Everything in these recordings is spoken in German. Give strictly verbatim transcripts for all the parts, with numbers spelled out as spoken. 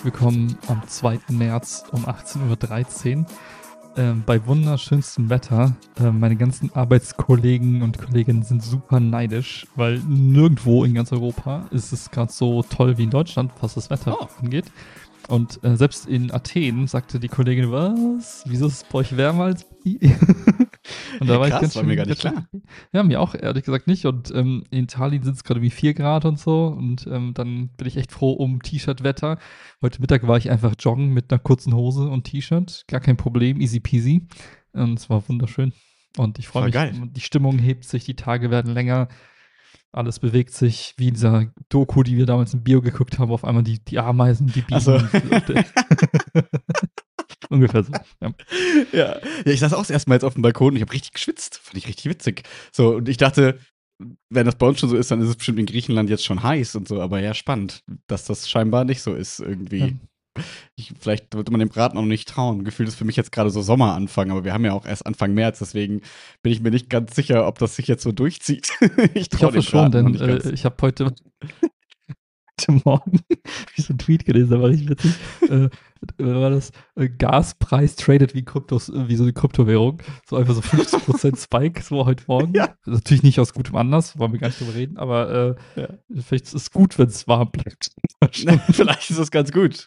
herzlich willkommen am zweiten März um achtzehn Uhr dreizehn ähm, bei wunderschönstem Wetter. Ähm, meine ganzen Arbeitskollegen und Kolleginnen sind super neidisch, weil nirgendwo in ganz Europa ist es gerade so toll wie in Deutschland, was das Wetter Oh. angeht. Und äh, selbst in Athen sagte die Kollegin, was? Wieso ist es bei euch wärmer als hier? Und da war Krass, ich ganz war schön, mir gar nicht ganz schön- klar. Ja, mir auch ehrlich gesagt nicht. Und ähm, in Italien sind es gerade wie vier Grad und so. Und ähm, dann bin ich echt froh um T-Shirt-Wetter. Heute Mittag war ich einfach joggen mit einer kurzen Hose und T-Shirt. Gar kein Problem, easy peasy. Und es war wunderschön. Und ich freue Voll mich, geil. die Stimmung hebt sich, die Tage werden länger. Alles bewegt sich, wie in dieser Doku, die wir damals im Bio geguckt haben, auf einmal die, die Ameisen, die Bienen. Ach so. und- Ungefähr so. Ja. Ja. ja, ich saß auch erstmal jetzt auf dem Balkon und ich habe richtig geschwitzt. Fand ich richtig witzig. So, und ich dachte, wenn das bei uns schon so ist, dann ist es bestimmt in Griechenland jetzt schon heiß und so. Aber ja, spannend, dass das scheinbar nicht so ist irgendwie. Ja. Ich, vielleicht würde man dem Braten noch nicht trauen. Gefühlt ist für mich jetzt gerade so Sommeranfang, aber wir haben ja auch erst Anfang März, deswegen bin ich mir nicht ganz sicher, ob das sich jetzt so durchzieht. ich Ich traue hoffe dem schon, Braten noch denn nicht äh, ganz. ich habe heute, heute Morgen hab ich so einen Tweet gelesen, da war ich witzig. äh, war das äh, Gaspreis traded wie Kryptos, äh, wie so eine Kryptowährung. So einfach so fünfzig Prozent Spike, so heute Morgen. Ja. Natürlich nicht aus gutem Anlass, wollen wir gar nicht drüber reden, aber äh, Ja. vielleicht ist es gut, wenn es warm bleibt. Vielleicht ist das ganz gut.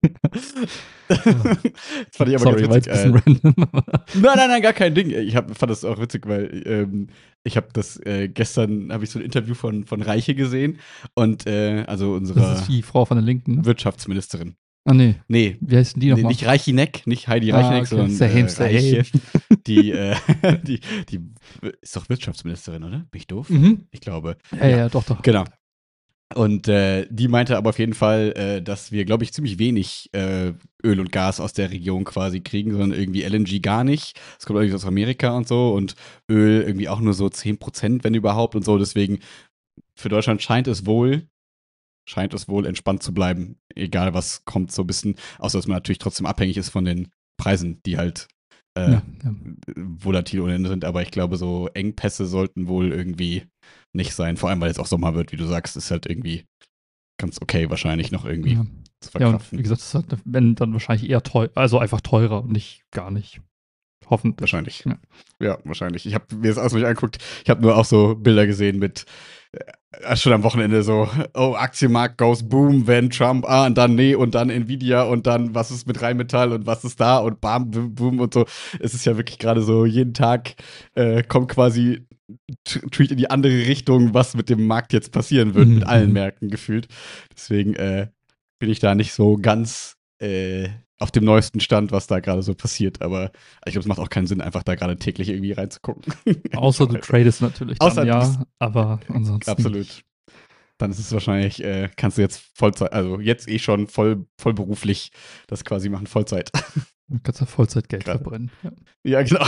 das fand ich aber Sorry, war ganz jetzt ein witzig. bisschen Äh, random. aber- nein, nein, nein, gar kein Ding. Ich hab, fand das auch witzig, weil ähm, ich habe das äh, gestern habe ich so ein Interview von, von Reiche gesehen und äh, also Das unserer ist die Frau von der Linken, ne? Wirtschaftsministerin. Ah, nee. Nee, Wie heißt denn die nee nochmal? nicht Reichineck, nicht Heidi Ah, Reichineck, okay. sondern Same, äh, same. Reiche. Die, äh, die, die ist doch Wirtschaftsministerin, oder? Bin ich doof? Mhm. Ich glaube. Ja, ja, doch, doch. Genau. Und äh, die meinte aber auf jeden Fall, äh, dass wir, glaube ich, ziemlich wenig äh, Öl und Gas aus der Region quasi kriegen, sondern irgendwie L N G gar nicht. Das kommt irgendwie aus Amerika und so und Öl irgendwie auch nur so zehn Prozent, wenn überhaupt und so. Deswegen für Deutschland scheint es wohl, scheint es wohl entspannt zu bleiben, egal was kommt, so ein bisschen, außer dass man natürlich trotzdem abhängig ist von den Preisen, die halt äh, Ja, ja. volatil ohne Ende sind. Aber ich glaube, so Engpässe sollten wohl irgendwie nicht sein. Vor allem, weil jetzt auch Sommer wird, wie du sagst, ist halt irgendwie ganz okay wahrscheinlich noch irgendwie Ja. zu Ja, und verkraften. wie gesagt, das hat, wenn dann wahrscheinlich eher teuer, also einfach teurer und nicht gar nicht. Hoffentlich. Wahrscheinlich. Ja. Ja, wahrscheinlich. Ich habe mir das alles nicht angeguckt. Ich habe nur auch so Bilder gesehen mit äh, schon am Wochenende so, oh, Aktienmarkt goes boom, wenn Trump, ah, und dann nee, und dann Nvidia und dann was ist mit Rheinmetall und was ist da und bam, boom, boom und so. Es ist ja wirklich gerade so, jeden Tag äh, kommt quasi T- Tweet in die andere Richtung, was mit dem Markt jetzt passieren wird, Mhm, mit allen mhm. Märkten gefühlt. Deswegen äh, bin ich da nicht so ganz äh, auf dem neuesten Stand, was da gerade so passiert. Aber ich glaube, es macht auch keinen Sinn, einfach da gerade täglich irgendwie reinzugucken. Außer du tradest natürlich Außer dann, du ja, bist- aber ansonsten. Absolut. Dann ist es wahrscheinlich, äh, kannst du jetzt Vollzeit, also jetzt eh schon voll, voll beruflich das quasi machen, Vollzeit. Du kannst ja Vollzeitgeld Gerade. verbrennen. Ja. Ja, genau.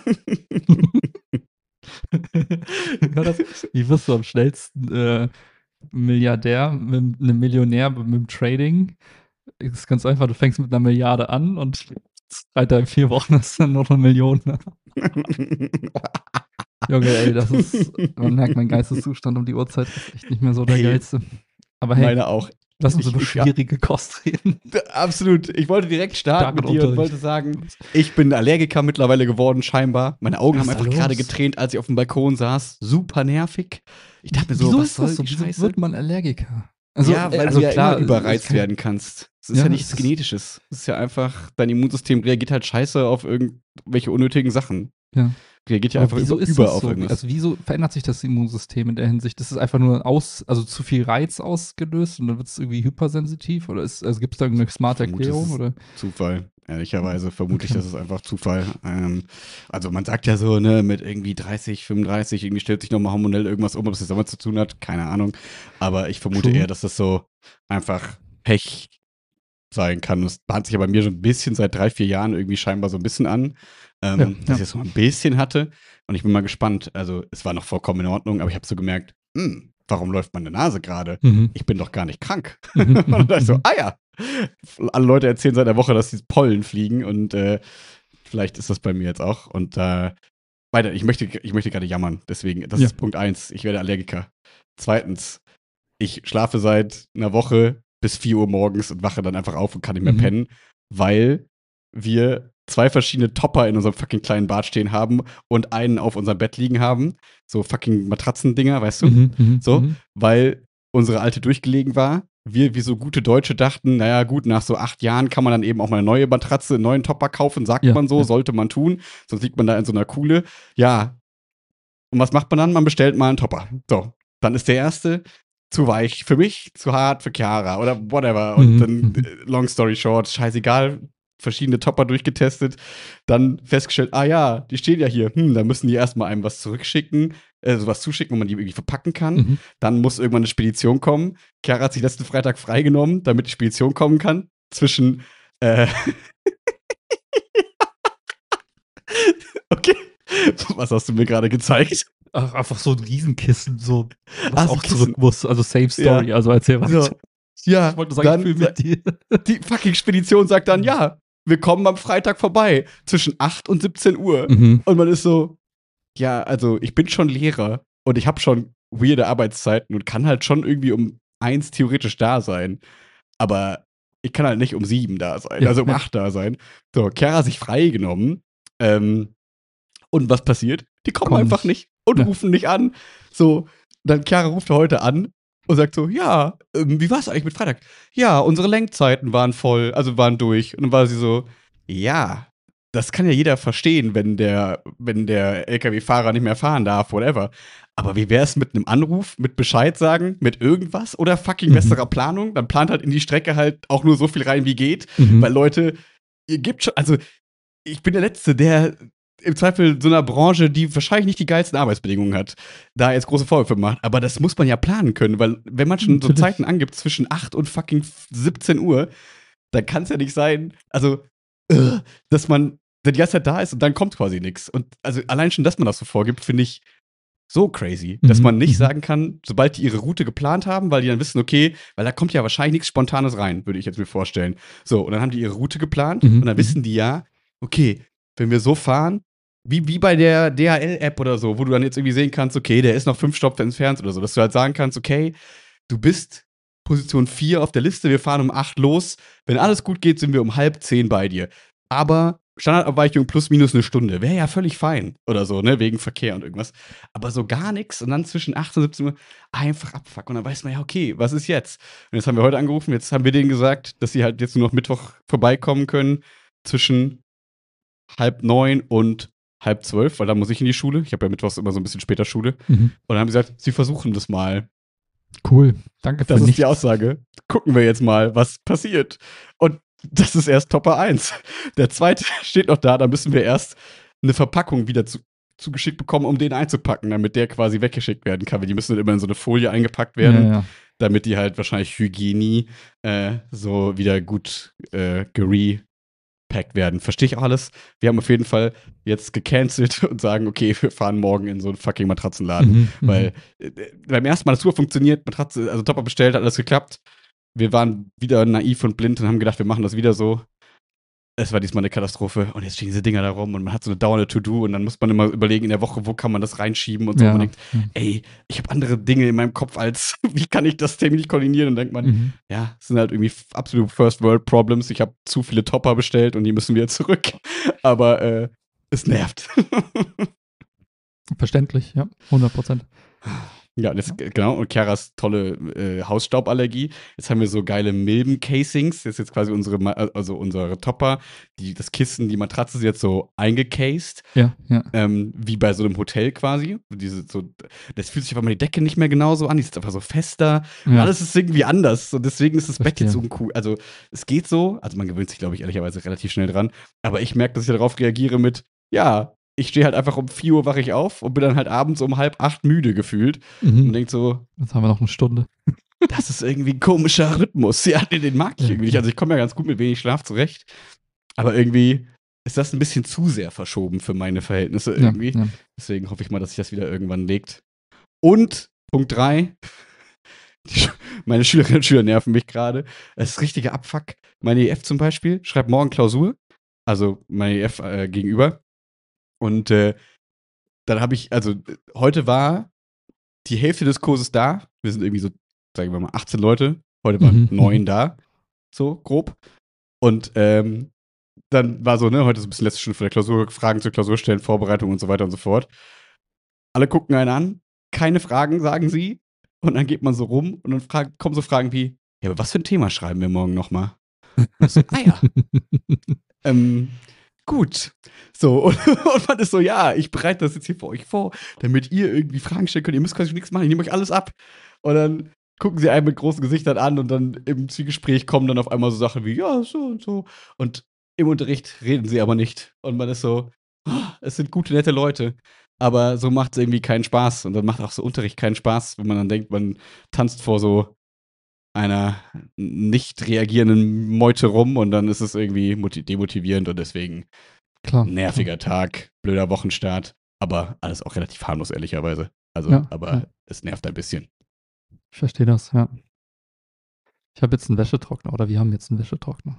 Wie war das? Wie wirst du am schnellsten äh, Milliardär, mit einem Millionär mit dem Trading? Das ist ganz einfach, du fängst mit einer Milliarde an und seit drei, vier Wochen hast du dann noch eine Million. Junge, ey, das ist, man merkt, mein Geisteszustand um die Uhrzeit ist echt nicht mehr so der Hey, geilste. Aber hey, Meine auch. lass uns ich- über ich- ja. schwierige Kost reden. Absolut. Ich wollte direkt starten Stark mit dir und Unterricht. wollte sagen, ich bin Allergiker mittlerweile geworden, scheinbar. Meine Augen Was haben ist da einfach gerade los? getränt, als ich auf dem Balkon saß. Super nervig. Ich dachte mir so, Wieso was ist soll das so? die Wieso Scheiße? wird man Allergiker? Also, ja, weil also du ja klar, immer es überreizt ist kein- werden kannst. Es ist Ja, ja, es nichts ist- Genetisches. Es ist ja einfach, dein Immunsystem reagiert halt scheiße auf irgendwelche unnötigen Sachen. Ja. Reagiert ja Aber einfach wieso über, ist über das auf so? irgendwas. Also wieso verändert sich das Immunsystem in der Hinsicht? Das ist einfach nur aus, also zu viel Reiz ausgelöst und dann wird es irgendwie hypersensitiv? Oder ist, also gibt es da irgendeine smarte Ich vermute, es Erklärung? ist Oder? Zufall. Ehrlicherweise vermute ich, Okay. das ist einfach Zufall. Ähm, also man sagt ja so, ne, mit irgendwie dreißig, fünfunddreißig, irgendwie stellt sich nochmal hormonell irgendwas um, ob es jetzt damit zu tun hat, keine Ahnung. Aber ich vermute True. eher, dass das so einfach Pech sein kann. Das bahnt sich ja bei mir schon ein bisschen seit drei, vier Jahren irgendwie scheinbar so ein bisschen an, ähm, Ja, dass ja. ich das so ein bisschen hatte. Und ich bin mal gespannt. Also es war noch vollkommen in Ordnung, aber ich habe so gemerkt, hm, warum läuft meine Nase gerade? Mhm. Ich bin doch gar nicht krank. Mhm, Und dann dachte ich so, mhm. ah ja. Alle Leute erzählen seit der Woche, dass die Pollen fliegen und äh, vielleicht ist das bei mir jetzt auch. Und äh, weiter, ich möchte, ich möchte gerade jammern. Deswegen, das Ja. ist Punkt eins. Ich werde Allergiker. Zweitens, ich schlafe seit einer Woche bis vier Uhr morgens und wache dann einfach auf und kann nicht mehr Mhm. pennen, weil wir zwei verschiedene Topper in unserem fucking kleinen Bad stehen haben und einen auf unserem Bett liegen haben. So fucking Matratzendinger, weißt du? Mhm, mhm, So, mhm. weil unsere alte durchgelegen war. Wir, wie so gute Deutsche, dachten, naja, gut, nach so acht Jahren kann man dann eben auch mal eine neue Matratze, einen neuen Topper kaufen, sagt Ja, man so, ja. sollte man tun. Sonst liegt man da in so einer Kuhle. Ja. Und was macht man dann? Man bestellt mal einen Topper. So, dann ist der erste zu weich für mich, zu hart für Chiara oder whatever. Und Mhm, dann, mhm. äh, long story short, scheißegal, verschiedene Topper durchgetestet, dann festgestellt, ah ja, die stehen ja hier, hm, da müssen die erstmal einem was zurückschicken, also was zuschicken, wo man die irgendwie verpacken kann. Mhm. Dann muss irgendwann eine Spedition kommen. Chiara hat sich letzten Freitag freigenommen, damit die Spedition kommen kann. Zwischen, äh, okay, was hast du mir gerade gezeigt? Ach, einfach so ein Riesenkissen, so, was Ah, so auch Kissen. zurück muss. Also Safe Story, Ja. also erzähl weiter. So. Ja, Ich wollte nur sagen, ich dann fühle mit dir. die fucking Spedition sagt dann, ja, wir kommen am Freitag vorbei, zwischen acht und siebzehn Uhr. Mhm. Und man ist so, ja, also ich bin schon Lehrer und ich habe schon weirde Arbeitszeiten und kann halt schon irgendwie um eins theoretisch da sein. Aber ich kann halt nicht um sieben da sein, Ja, also um ja. acht da sein. So, Chiara hat sich freigenommen. Ähm, und was passiert? Die kommen Komm einfach nicht. nicht und Ja. rufen nicht an. So, dann Chiara ruft heute an und sagt so, ja, ähm, wie war's eigentlich mit Freitag? Ja, unsere Lenkzeiten waren voll, also waren durch. Und dann war sie so, ja, das kann ja jeder verstehen, wenn der, wenn der L K W-Fahrer nicht mehr fahren darf, whatever. Aber wie wär's mit einem Anruf, mit Bescheid sagen, mit irgendwas oder fucking Mhm. besserer Planung? Dann plant halt in die Strecke halt auch nur so viel rein, wie geht. Mhm. Weil Leute, ihr gebt schon, also ich bin der Letzte, der im Zweifel so einer Branche, die wahrscheinlich nicht die geilsten Arbeitsbedingungen hat, da jetzt große Vorwürfe macht. Aber das muss man ja planen können, weil wenn man schon so Natürlich. Zeiten angibt zwischen acht und fucking siebzehn Uhr, dann kann es ja nicht sein, also, äh, dass man die ganze Zeit da ist und dann kommt quasi nichts. Und also allein schon, dass man das so vorgibt, finde ich so crazy, dass Mhm, man nicht mhm. sagen kann, sobald die ihre Route geplant haben, weil die dann wissen, okay, weil da kommt ja wahrscheinlich nichts Spontanes rein, würde ich jetzt mir vorstellen. So, und dann haben die ihre Route geplant Mhm, und dann mhm. wissen die ja, okay, wenn wir so fahren, wie, wie bei der D H L-App oder so, wo du dann jetzt irgendwie sehen kannst, okay, der ist noch fünf Stopp entfernt oder so, dass du halt sagen kannst, okay, du bist Position vier auf der Liste, wir fahren um acht los. Wenn alles gut geht, sind wir um halb zehn bei dir. Aber Standardabweichung plus minus eine Stunde. Wäre ja völlig fein. Oder so, ne? Wegen Verkehr und irgendwas. Aber so gar nichts. Und dann zwischen achtzehn und siebzehn Uhr einfach abfuck. Und dann weiß man ja, okay, was ist jetzt? Und jetzt haben wir heute angerufen. Jetzt haben wir denen gesagt, dass sie halt jetzt nur noch Mittwoch vorbeikommen können. Zwischen halb neun und halb zwölf, weil da muss ich in die Schule. Ich habe ja mittwochs immer so ein bisschen später Schule. Mhm. Und dann haben sie gesagt, sie versuchen das mal. Cool. Danke für Das ist nichts. die Aussage. Gucken wir jetzt mal, was passiert. Und das ist erst Topper eins. Der zweite steht noch da, da müssen wir erst eine Verpackung wieder zu, zugeschickt bekommen, um den einzupacken, damit der quasi weggeschickt werden kann. Weil die müssen dann immer in so eine Folie eingepackt werden, Ja, ja. damit die halt wahrscheinlich Hygienie äh, so wieder gut äh, gerepackt werden. Verstehe ich auch alles. Wir haben auf jeden Fall jetzt gecancelt und sagen, okay, wir fahren morgen in so einen fucking Matratzenladen. Mhm, mhm. Weil äh, beim ersten Mal das super funktioniert, Matratze, also Topper bestellt, hat alles geklappt. Wir waren wieder naiv und blind und haben gedacht, wir machen das wieder so. Es war diesmal eine Katastrophe und jetzt stehen diese Dinger da rum und man hat so eine dauernde To-Do und dann muss man immer überlegen in der Woche, wo kann man das reinschieben und so. Ja. Und man denkt, Mhm. ey, ich habe andere Dinge in meinem Kopf als, wie kann ich das terminlich koordinieren? Und denkt man, Mhm. ja, es sind halt irgendwie absolute First World Problems. Ich habe zu viele Topper bestellt und die müssen wieder zurück. Aber äh, es nervt. Verständlich, ja, hundert Prozent. Ja, und jetzt, genau, und Chiaras tolle äh, Hausstauballergie. Jetzt haben wir so geile Milben-Casings. Das ist jetzt quasi unsere, Ma- also unsere Topper. Die, das Kissen, die Matratze ist jetzt so eingecased, Ja, ja. ähm, wie bei so einem Hotel quasi. Diese, so, das fühlt sich auf einmal die Decke nicht mehr genauso an, die ist einfach so fester. Und Ja. alles ist irgendwie anders. Und deswegen ist das Bett jetzt so Verstehe. uncool. Also, es geht so. Also, man gewöhnt sich, glaube ich, ehrlicherweise relativ schnell dran. Aber ich merke, dass ich darauf reagiere mit, ja, ich stehe halt einfach um vier Uhr wache ich auf und bin dann halt abends um halb acht müde gefühlt. Und Mhm. denkt so, Jetzt haben wir noch eine Stunde. das ist irgendwie ein komischer Rhythmus. Ja, den, den mag ich Ja, irgendwie nicht. ja. Also ich komme ja ganz gut mit wenig Schlaf zurecht. Aber irgendwie ist das ein bisschen zu sehr verschoben für meine Verhältnisse Ja, irgendwie. ja. Deswegen hoffe ich mal, dass sich das wieder irgendwann legt. Und Punkt drei. Meine Schülerinnen und Schüler nerven mich gerade. Es ist richtiger Abfuck. Meine E F zum Beispiel schreibt morgen Klausur. Also meine E F äh, gegenüber. Und äh, dann habe ich, also äh, heute war die Hälfte des Kurses da. Wir sind irgendwie so, sagen wir mal, achtzehn Leute. Heute waren Mhm, neun mhm. da, so grob. Und ähm, dann war so, ne, heute ist ein bisschen letzte Stunde vor der Klausur, Fragen zur Klausur stellen, Vorbereitung und so weiter und so fort. Alle gucken einen an, keine Fragen, sagen sie. Und dann geht man so rum und dann frag, kommen so Fragen wie, ja, aber was für ein Thema schreiben wir morgen nochmal? Und ich so, ah ja, ähm, gut. So, und, und man ist so, ja, ich bereite das jetzt hier für euch vor, damit ihr irgendwie Fragen stellen könnt. Ihr müsst quasi nichts machen, ich nehme euch alles ab. Und dann gucken sie einen mit großen Gesichtern an und dann im Zwiegespräch kommen dann auf einmal so Sachen wie, ja, so und so. Und im Unterricht reden sie aber nicht. Und man ist so, "Ah, es sind gute, nette Leute. Aber so macht es irgendwie keinen Spaß. Und dann macht auch so Unterricht keinen Spaß, wenn man dann denkt, man tanzt vor so einer nicht reagierenden Meute rum und dann ist es irgendwie moti- demotivierend und deswegen Klar, klar. nerviger Tag, blöder Wochenstart, aber alles auch relativ harmlos, ehrlicherweise. Also, Ja, aber ja. es nervt ein bisschen. Ich verstehe das, ja. Ich habe jetzt einen Wäschetrockner oder wir haben jetzt einen Wäschetrockner.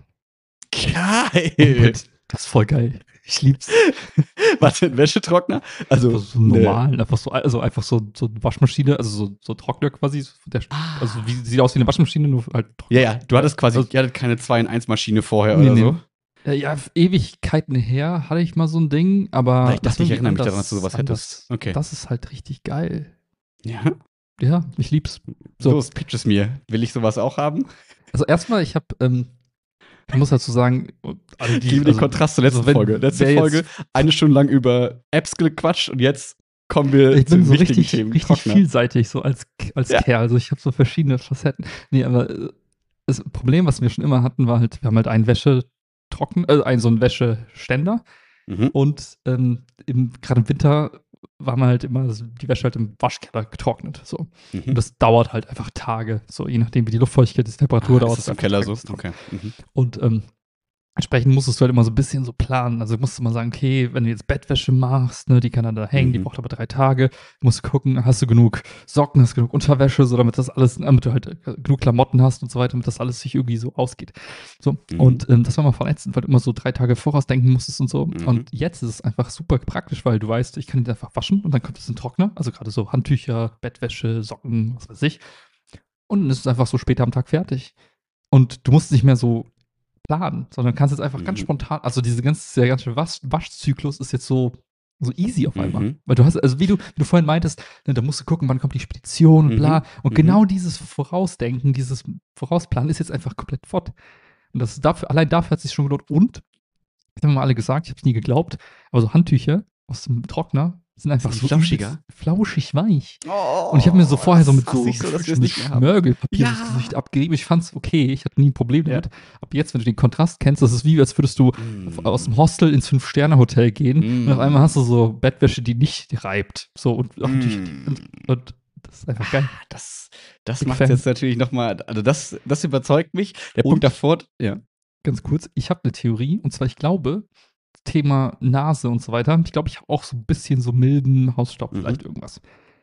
Geil! Das ist voll geil. Ich lieb's. Was, ein Wäschetrockner? Also, Also so einen ne- normalen, einfach so, also einfach so, so eine Waschmaschine, also so, so Trockner quasi. Der, Ah. also wie, sieht aus wie eine Waschmaschine, nur halt Trockner. Ja, ja, du hattest quasi, Also- ihr hattet keine zwei in eins Maschine vorher Nee, oder nee. so. Ja, ja, Ewigkeiten her hatte ich mal so ein Ding, aber Weil ich das dachte, ich irgendwie erinnere mich daran, anders- dass du sowas anders. hättest. Okay. Das ist halt richtig geil. Ja, Ja, ich lieb's. So. los, pitch es mir. Will ich sowas auch haben? Also erstmal, ich habe, ähm, ich muss dazu sagen, alle Ich die, liebe den also, Kontrast zur letzten also wenn- Folge. Letzte wer jetzt- Folge, eine Stunde lang über Apps gequatscht und jetzt kommen wir ich zu bin den so wichtigen richtig, Themen. richtig Trockner. vielseitig, so als, als Ja. Kerl. Also ich habe so verschiedene Facetten. Nee, aber äh, das Problem, was wir schon immer hatten, war halt, wir haben halt einen Wäschetrocken, also einen so einen Wäscheständer Mhm. und ähm, im, gerade im Winter war man halt immer also die Wäsche halt im Waschkeller getrocknet. So. Mhm. Und das dauert halt einfach Tage. So, je nachdem, wie die Luftfeuchtigkeit ist, die Temperatur Ah, dauert ist das im einfach Keller Tage, so? bis es trocknet. Okay. Mhm. Und ähm, entsprechend musstest du halt immer so ein bisschen so planen. Also musst du mal sagen, okay, wenn du jetzt Bettwäsche machst, ne, die kann dann da hängen, die Mhm. braucht aber drei Tage. Musst du gucken, hast du genug Socken, hast du genug Unterwäsche, so damit das alles, damit du halt äh, genug Klamotten hast und so weiter, damit das alles sich irgendwie so ausgeht. So, Mhm. und ähm, das war mal verletzend, weil du immer so drei Tage vorausdenken musstest und so. Mhm. Und jetzt ist es einfach super praktisch, weil du weißt, ich kann die einfach waschen und dann kommt es in den Trockner. Also gerade so Handtücher, Bettwäsche, Socken, was weiß ich. Und dann ist es einfach so später am Tag fertig. Und du musst nicht mehr so planen, sondern kannst jetzt einfach ganz Mhm. spontan, also diese ganze, der ganze Wasch, Waschzyklus ist jetzt so, so easy auf einmal. Mhm. Weil du hast, also wie du, wie du vorhin meintest, ne, da musst du gucken, wann kommt die Spedition und bla. Mhm. Und Mhm. genau dieses Vorausdenken, dieses Vorausplanen ist jetzt einfach komplett fort. Und das ist dafür, allein dafür hat es sich schon gelohnt. Und, das haben wir mal alle gesagt, ich habe es nie geglaubt, aber so Handtücher aus dem Trockner sind einfach Sind so die flauschiger? übelst flauschig weich. Oh, Und ich habe mir so vorher so mit das so, hasse ich so, dass wir es mit nicht mehr haben. Schmörgelpapier Ja. das Gesicht abgerieben. Ich fand's okay, ich hatte nie ein Problem Ja. damit. Aber jetzt, wenn du den Kontrast kennst, das ist wie, als würdest du Mm. aus dem Hostel ins Fünf-Sterne-Hotel gehen Mm. und auf einmal hast du so Bettwäsche, die nicht reibt. So und, ach, die, Mm. und, und das ist einfach geil. Ah, Das, das Big macht Fan. jetzt natürlich nochmal, also das, das überzeugt mich. Der Und- Punkt davor, ja. Ganz kurz, ich habe eine Theorie und zwar, ich glaube, Thema Nase und so weiter, ich glaube, ich habe auch so ein bisschen so milden Hausstaub, Mhm. vielleicht irgendwas.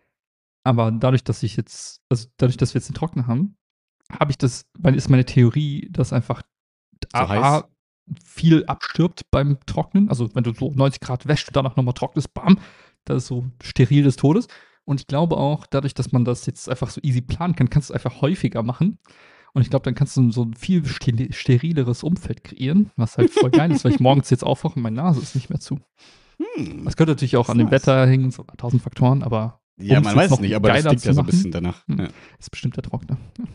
Aber dadurch, dass ich jetzt, also dadurch, dass wir jetzt den Trockner haben, habe ich das, weil ist meine Theorie, dass einfach So heiß? A, viel abstirbt beim Trocknen. Also wenn du so neunzig Grad wäschst und danach nochmal trocknest, bam, das ist so steril des Todes. Und ich glaube auch, dadurch, dass man das jetzt einfach so easy planen kann, kannst du es einfach häufiger machen. Und ich glaube, dann kannst du so ein viel steril- sterileres Umfeld kreieren, was halt voll geil ist, weil ich morgens jetzt aufwache und meine Nase ist nicht mehr zu. Hm. Das könnte natürlich auch Das an dem ist nice. Wetter hängen, so tausend Faktoren, aber Ja, um's man jetzt weiß es noch nicht, aber das geiler klingt zu ja so ein machen? bisschen danach. Hm. Ja. ist bestimmt der Trockner. Ja.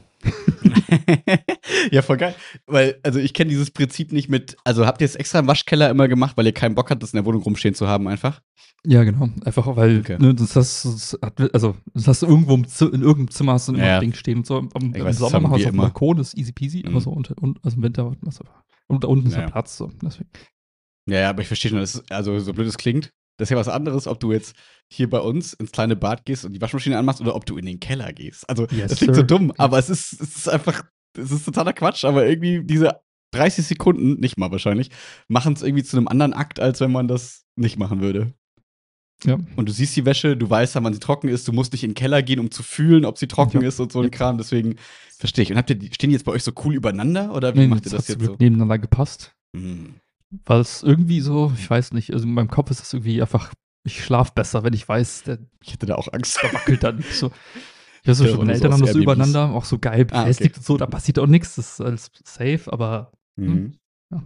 Ja, voll geil. Weil, also ich kenne dieses Prinzip nicht mit, also habt ihr es extra im Waschkeller immer gemacht, weil ihr keinen Bock hattet, das in der Wohnung rumstehen zu haben einfach? Ja, genau. Einfach weil, Okay. ne, das hast, das hat, also, das hast du irgendwo im Zi- in irgendeinem Zimmer hast du immer Ja. ein Ding stehen und so. Am, am, Ich Im weiß, das Sommer haben machen wir es wir auf dem immer. Balkon, ist easy peasy, Mhm. aber so unter, und, also im Winter, was, und da unten ist Ja. ja Platz, so. Deswegen. Ja, ja, aber ich verstehe schon, das ist, also so blöd es klingt, das ist ja was anderes, ob du jetzt hier bei uns ins kleine Bad gehst und die Waschmaschine anmachst oder ob du in den Keller gehst. Also, Yes, das klingt so sir. dumm, aber es ist, es ist einfach, es ist totaler Quatsch, aber irgendwie diese dreißig Sekunden, nicht mal wahrscheinlich, machen es irgendwie zu einem anderen Akt, als wenn man das nicht machen würde. Ja. Und du siehst die Wäsche, du weißt dann, wann sie trocken ist, du musst nicht in den Keller gehen, um zu fühlen, ob sie trocken Ja. ist und so ein Ja. Kram, deswegen verstehe ich. Und habt ihr, die- stehen die jetzt bei euch so cool übereinander oder wie Nee, macht ihr das das hat zum jetzt so? Glück nebeneinander gepasst. Hm. Weil es irgendwie so, ich weiß nicht, also in meinem Kopf ist das irgendwie einfach, ich schlaf besser, wenn ich weiß, der Ich hätte da auch Angst. wackelt da nicht so. Ich weiß höre schon, meine nur so Eltern aus haben das so Airbnbs. übereinander, auch so geil Ah, befestigt okay. und so, da passiert auch nichts, das ist alles safe, aber Mhm. ja.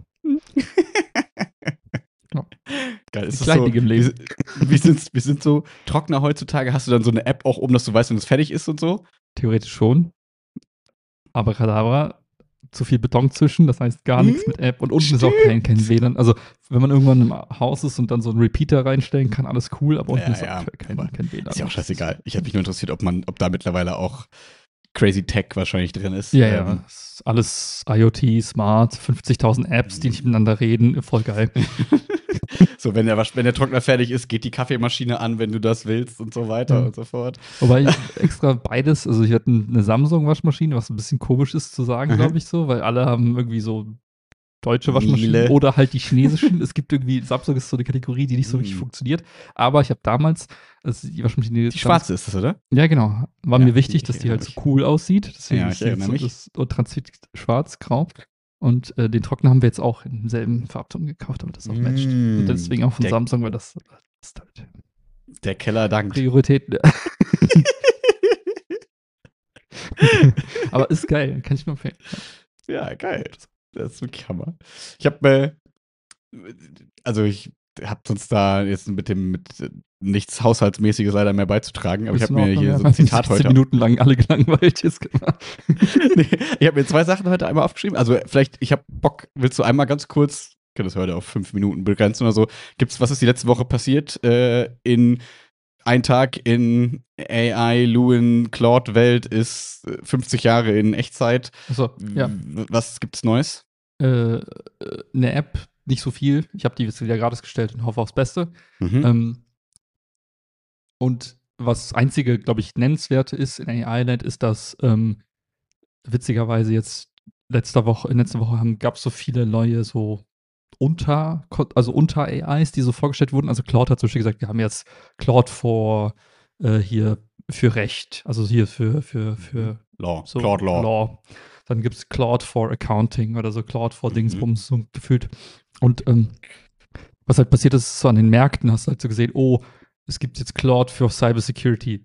Ja. Geil, Die ist es kleinen so, Dinge im wir, Leben. sind- wir, sind, wir sind so trockener heutzutage. Hast du dann so eine App auch, um dass du weißt, wenn es fertig ist und so? Theoretisch schon. Abracadabra, zu viel Beton zwischen, das heißt gar Hm, nichts mit App und unten ist auch kein, kein W L A N. Also, wenn man irgendwann im Haus ist und dann so einen Repeater reinstellen kann, alles cool, aber unten Ja, ist ja, aktuell kein, aber kein W L A N. ist ja auch scheißegal. Ich habe mich nur interessiert, ob man, ob da mittlerweile auch Crazy Tech wahrscheinlich drin ist. Ja, ja, Ähm, ist alles IoT, Smart, fünfzigtausend Apps, die nicht miteinander reden, voll geil. so, wenn der, Wasch- wenn der Trockner fertig ist, geht die Kaffeemaschine an, wenn du das willst und so weiter Ja. und so fort. Wobei ich extra beides, also ich hatte eine Samsung-Waschmaschine, was ein bisschen komisch ist zu sagen, Mhm. glaube ich so, weil alle haben irgendwie so deutsche Waschmaschinen Miele. oder halt die chinesischen. Es gibt irgendwie, Samsung ist so eine Kategorie, die nicht so richtig Mm. funktioniert. Aber ich habe damals, also die Waschmaschine. Die schwarze ist das, oder? Ja, genau. War Ja, mir wichtig, ich dass die erinnere halt so mich. cool aussieht. Deswegen Ja, ist ich die erinnere jetzt mich. so das Transit schwarz-grau. Und äh, den Trockner haben wir jetzt auch in demselben Farbton gekauft, damit das auch matcht. Mm. Und deswegen auch von Der- Samsung, weil das, das ist halt Der Keller dankt. Priorität. Aber ist geil, kann ich nur empfehlen. Ja, geil. Das ist wirklich Hammer. Ich habe, äh, also ich habe sonst da jetzt mit dem mit äh, nichts Haushaltsmäßiges leider mehr beizutragen, aber ich Ist habe in mir Ordnung, hier ja. so ein Zitat sechzehn heute. Minuten lang alle gelangweilt jetzt gemacht. Nee, ich habe mir zwei Sachen heute einmal aufgeschrieben. Also vielleicht, ich habe Bock, willst du einmal ganz kurz, ich kann das heute auf fünf Minuten begrenzen oder so. Gibt's, was ist die letzte Woche passiert äh, in ein Tag in A I, Luin, Claude-Welt ist äh, fünfzig Jahre in Echtzeit. Achso, ja. W- Was gibt's Neues? Äh, äh, eine App, nicht so viel. Ich habe die jetzt wieder gratis gestellt und hoffe aufs Beste. Mhm. Ähm, und was einzige, glaube ich, nennenswerte ist in A I-Net, ist, dass ähm, witzigerweise jetzt letzter Woche, in letzter Woche gab es so viele neue so unter, also unter A Is, die so vorgestellt wurden. Also Claude hat zum Beispiel gesagt, wir haben jetzt Claude for äh, hier für Recht, also hier für, für, für Law, so Claude Law. Dann gibt es Claude for Accounting oder so Claude for Mhm. Dingsbums so gefühlt. Und ähm, was halt passiert ist, so an den Märkten hast du halt so gesehen, oh, es gibt jetzt Claude für Cybersecurity.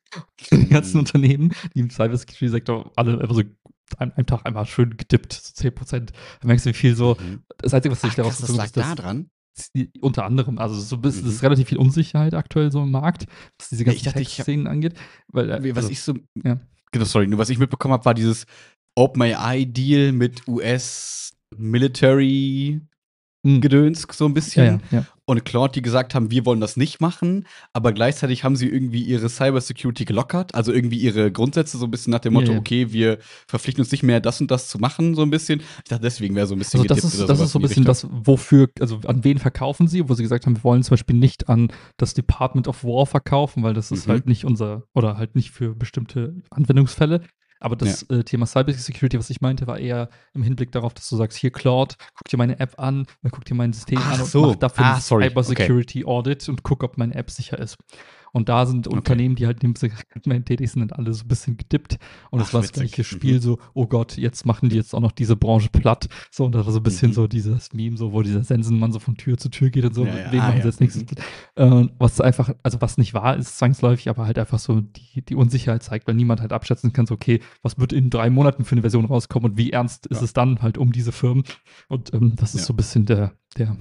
Die ganzen Mhm. Unternehmen, die im Cybersecurity-Sektor alle einfach so an einem Tag einmal schön gedippt, so zehn Prozent. Da merkst du, wie viel so, Mhm. das Einzige, was ich Ach, daraus krass, das gezogen lag habe, ist, da dass dran? die- unter anderem, also so ein bisschen, Mhm. es ist relativ viel Unsicherheit aktuell so im Markt, was diese Ja, ganzen ich dachte, ich hab- Tech-Szenen angeht. Weil, äh, Was also, ich so, ja. genau, sorry, nur was ich mitbekommen habe, war dieses OpenAI-Deal mit U S Military mh, Gedöns so ein bisschen. ja, ja, ja. Und Claude, die gesagt haben, wir wollen das nicht machen, aber gleichzeitig haben sie irgendwie ihre Cybersecurity gelockert, also irgendwie ihre Grundsätze so ein bisschen nach dem Motto, Ja, ja. okay, wir verpflichten uns nicht mehr, das und das zu machen, so ein bisschen. Ich dachte, deswegen wäre so ein bisschen Also das gedippt ist, oder das sowas ist so ein in die bisschen Richtung. das, wofür, also an wen verkaufen sie, wo sie gesagt haben, wir wollen zum Beispiel nicht an das Department of War verkaufen, weil das ist Mhm. halt nicht unser, oder halt nicht für bestimmte Anwendungsfälle. Aber das äh, Thema Cybersecurity, was ich meinte, war eher im Hinblick darauf, dass du sagst, hier Claude, guck dir meine App an, dann guck dir mein System Ach an und so. mach dafür Ah, ein sorry. Cybersecurity Audit und guck, ob meine App sicher ist. Und da sind Okay. Unternehmen, die halt in dem Segment tätig sind, dann alle so ein bisschen gedippt. Und das Ach, war das witzig. gleiche Spiel, Mhm. so, oh Gott, jetzt machen die jetzt auch noch diese Branche platt. So, und das war so ein bisschen Mhm. so dieses Meme, so, wo dieser Sensenmann so von Tür zu Tür geht und so, Ja, ja. wem Ah, machen ja. sie jetzt nächstes? Äh, was einfach, also was nicht wahr ist, zwangsläufig, aber halt einfach so die, die Unsicherheit zeigt, weil niemand halt abschätzen kann, so, okay, was wird in drei Monaten für eine Version rauskommen und wie ernst ist Ja. es dann halt um diese Firmen? Und ähm, das ist Ja. so ein bisschen der, der,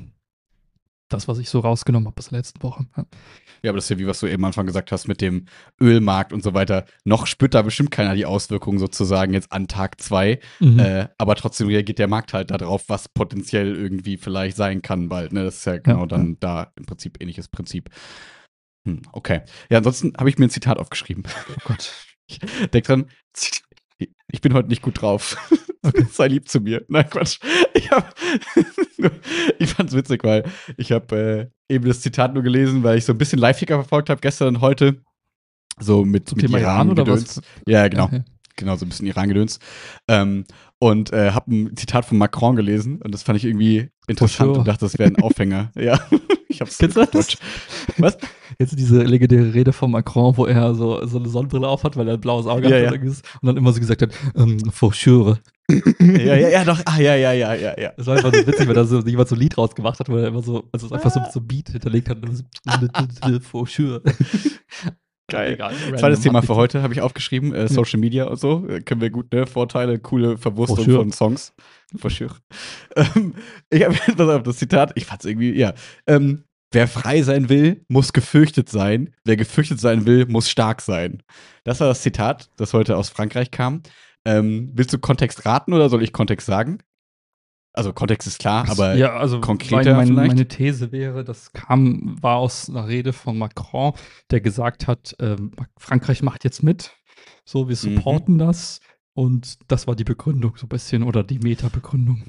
das, was ich so rausgenommen habe aus der letzten Woche. Ja. Ja, aber das ist ja wie was du eben am Anfang gesagt hast mit dem Ölmarkt und so weiter. Noch spürt da bestimmt keiner die Auswirkungen sozusagen jetzt an Tag zwei. Mhm. Äh, aber trotzdem reagiert der Markt halt darauf, was potenziell irgendwie vielleicht sein kann bald. Ne? Das ist ja genau Ja, dann ja. da im Prinzip ähnliches Prinzip. Hm, okay. Ja, ansonsten habe ich mir ein Zitat aufgeschrieben. Oh Gott. Denk dran, ich bin heute nicht gut drauf. Okay. Sei lieb zu mir. Nein, Quatsch. Ich, hab, ich fand's witzig, weil ich habe äh, eben das Zitat nur gelesen, weil ich so ein bisschen Live-Ticker verfolgt habe gestern und heute. So mit, Zum mit Thema Iran oder was? Gedöns. Ja, genau. Ja, ja. Genau, so ein bisschen Iran-Gedöns. Ähm, und äh, habe ein Zitat von Macron gelesen und das fand ich irgendwie interessant sure. und dachte, das wäre ein Aufhänger. Ja, ich hab's Kennst du auf das? Deutsch. Was? Jetzt diese legendäre Rede von Macron, wo er so, so eine Sonnenbrille aufhat, weil er ein blaues Auge Ja, hat ja. oder ist, und dann immer so gesagt hat, ähm, for sure. Ja, ja, ja, doch. Ah, ja, ja, ja, ja, ja. Das war einfach so witzig, weil da so jemand so ein Lied rausgemacht hat, wo er immer so, also es einfach so, so ein Beat hinterlegt hat. Und so, for sure. Geil. Egal, Zweites random Thema hab ich für die- heute habe ich aufgeschrieben. Äh, Social Media und so. Äh, können wir gut, ne? Vorteile, coole Verwurstung For sure. von Songs. For sure. Ähm, ich habe pass auf, das Zitat, ich fand's irgendwie, ja. Ähm, wer frei sein will, muss gefürchtet sein. Wer gefürchtet sein will, muss stark sein. Das war das Zitat, das heute aus Frankreich kam. Ähm, willst du Kontext raten oder soll ich Kontext sagen? Also Kontext ist klar, aber ja, also konkreter mein, mein, vielleicht? meine These wäre, das kam, war aus einer Rede von Macron, der gesagt hat, ähm, Frankreich macht jetzt mit, so, wir supporten das. Und das war die Begründung so ein bisschen oder die Meta-Begründung.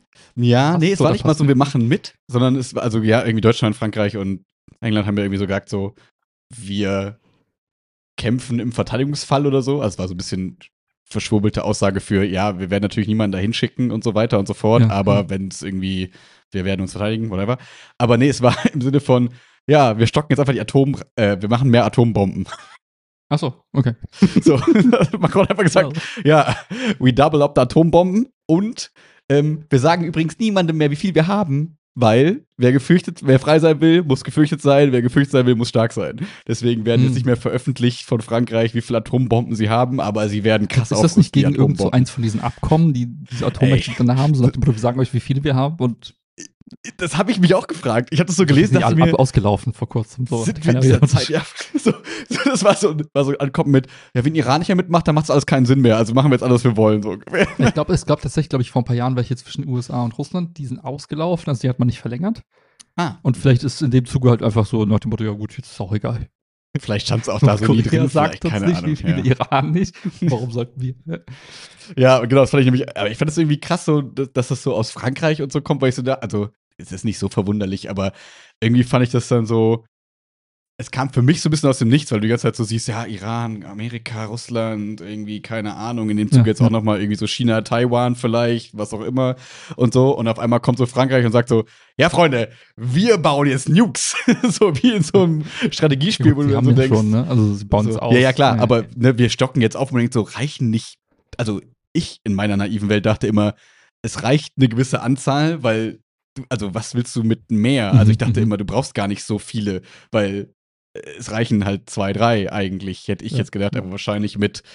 Ja, Passt nee, es war oder nicht mal passt so, wir nicht? machen mit, sondern es war, also ja, irgendwie Deutschland, Frankreich und England haben ja irgendwie so gesagt, so, wir kämpfen im Verteidigungsfall oder so. Also es war so ein bisschen verschwurbelte Aussage für, ja, wir werden natürlich niemanden da hinschicken und so weiter und so fort, Ja, aber ja. wenn es irgendwie, wir werden uns verteidigen, whatever. Aber nee, es war im Sinne von, ja, wir stocken jetzt einfach die Atom, äh, wir machen mehr Atombomben. Achso, okay. So, Macron hat einfach gesagt, ja, we double up the Atombomben und ähm, wir sagen übrigens niemandem mehr, wie viel wir haben, weil wer gefürchtet, wer frei sein will, muss gefürchtet sein, wer gefürchtet sein will, muss stark sein. Deswegen werden Hm. jetzt nicht mehr veröffentlicht von Frankreich, wie viele Atombomben sie haben, aber sie werden krass Ist das nicht aufrüsten, die gegen irgend so Atombomben. eins von diesen Abkommen, die diese Atommächte Ey. drin haben? So nach dem Motto, wir sagen euch, wie viele wir haben und Das habe ich mich auch gefragt. Ich habe das so das gelesen, sind die dachte alle mir, ab- ausgelaufen vor kurzem. So, sind wir keiner in dieser wieder- Zeit, ja, so, so, das war so, war so ankommen mit, ja, wenn Iran nicht mehr mitmacht, dann macht es alles keinen Sinn mehr, also machen wir jetzt alles, was wir wollen. So. Ich glaube, es gab tatsächlich, glaube ich, vor ein paar Jahren welche zwischen U S A und Russland, die sind ausgelaufen, also die hat man nicht verlängert. Ah, Und vielleicht ist in dem Zuge halt einfach so nach dem Motto, ja gut, jetzt ist auch egal. vielleicht stand es auch da so nie Nordkorea drin, sagt vielleicht, uns keine nicht, Ahnung. wie viele, Ja. Iran nicht. Warum sollten wir? Ja, genau, das fand ich nämlich, aber ich fand es irgendwie krass so, dass, dass das so aus Frankreich und so kommt, weil ich so da, also, es ist nicht so verwunderlich, aber irgendwie fand ich das dann so, es kam für mich so ein bisschen aus dem Nichts, weil du die ganze Zeit so siehst, ja, Iran, Amerika, Russland, irgendwie, keine Ahnung, in dem Zug Ja, jetzt ja. auch noch mal irgendwie so China, Taiwan vielleicht, was auch immer und so und auf einmal kommt so Frankreich und sagt so, ja, Freunde, wir bauen jetzt Nukes, so wie in so einem Strategiespiel, Ja, wo gut, du die dann haben so ja denkst, schon, ne? Also sie bauen es so, aus. ja, ja, klar, Ja, aber ja. ne, wir stocken jetzt auf und denken so, reichen nicht, also ich in meiner naiven Welt dachte immer, es reicht eine gewisse Anzahl, weil, du, also was willst du mit mehr? Also ich dachte Mhm, immer, du brauchst gar nicht so viele, weil äh, es reichen halt zwei, drei eigentlich, hätte ich Ja, jetzt gedacht, ja. aber wahrscheinlich mit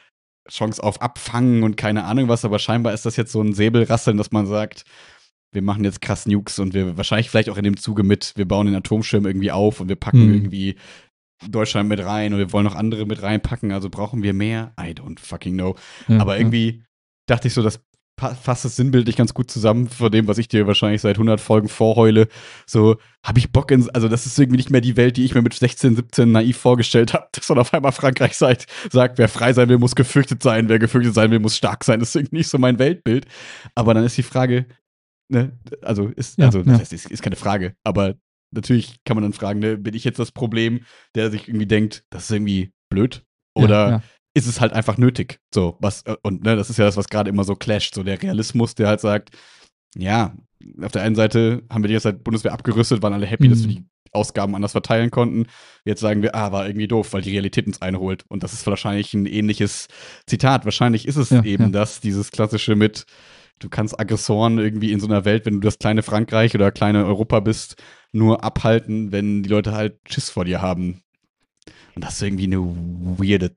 Chance auf Abfangen und keine Ahnung was, aber scheinbar ist das jetzt so ein Säbelrasseln, dass man sagt, wir machen jetzt krass Nukes und wir wahrscheinlich vielleicht auch in dem Zuge mit, wir bauen den Atomschirm irgendwie auf und wir packen Mhm. irgendwie Deutschland mit rein und wir wollen noch andere mit reinpacken, also brauchen wir mehr? I don't fucking know. Ja, Aber ja. irgendwie dachte ich so, das pa- fasst es sinnbildlich ganz gut zusammen von dem, was ich dir wahrscheinlich seit hundert Folgen vorheule. So, habe ich Bock ins, also das ist irgendwie nicht mehr die Welt, die ich mir mit sechzehn, siebzehn naiv vorgestellt habe, dass man auf einmal Frankreich sagt, sagt, wer frei sein will, muss gefürchtet sein, wer gefürchtet sein will, muss stark sein. Das ist irgendwie nicht so mein Weltbild. Aber dann ist die Frage, ne, also ist, Ja, also ja. das heißt, ist, ist keine Frage, aber natürlich kann man dann fragen, ne, bin ich jetzt das Problem, der sich irgendwie denkt, das ist irgendwie blöd? Oder ja, ja. ist es halt einfach nötig? So, was, äh, und ne, das ist ja das, was gerade immer so clasht, so der Realismus, der halt sagt, ja, auf der einen Seite haben wir die ganze Zeit Bundeswehr abgerüstet, waren alle happy, Mhm. dass wir die Ausgaben anders verteilen konnten. Jetzt sagen wir, ah, war irgendwie doof, weil die Realität uns einholt. Und das ist wahrscheinlich ein ähnliches Zitat. Wahrscheinlich ist es Ja, eben ja. das, dieses klassische mit, du kannst Aggressoren irgendwie in so einer Welt, wenn du das kleine Frankreich oder kleine Europa bist, nur abhalten, wenn die Leute halt Schiss vor dir haben. Und das ist irgendwie eine weirde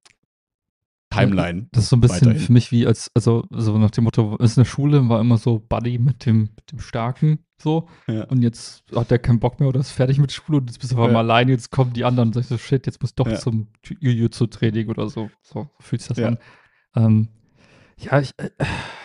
Timeline. Das ist so ein bisschen weiterhin. für mich wie als, also so nach dem Motto, ist eine Schule, war immer so Buddy mit dem, mit dem Starken, so. Ja. Und jetzt hat der keinen Bock mehr oder ist fertig mit Schule und jetzt bist du auf einmal Ja. alleine, jetzt kommen die anderen und sagst so, shit, jetzt musst du doch Ja. zum Jiu-Jitsu-Training oder so. So fühlt sich das Ja. an. Ähm, ja, ich, äh,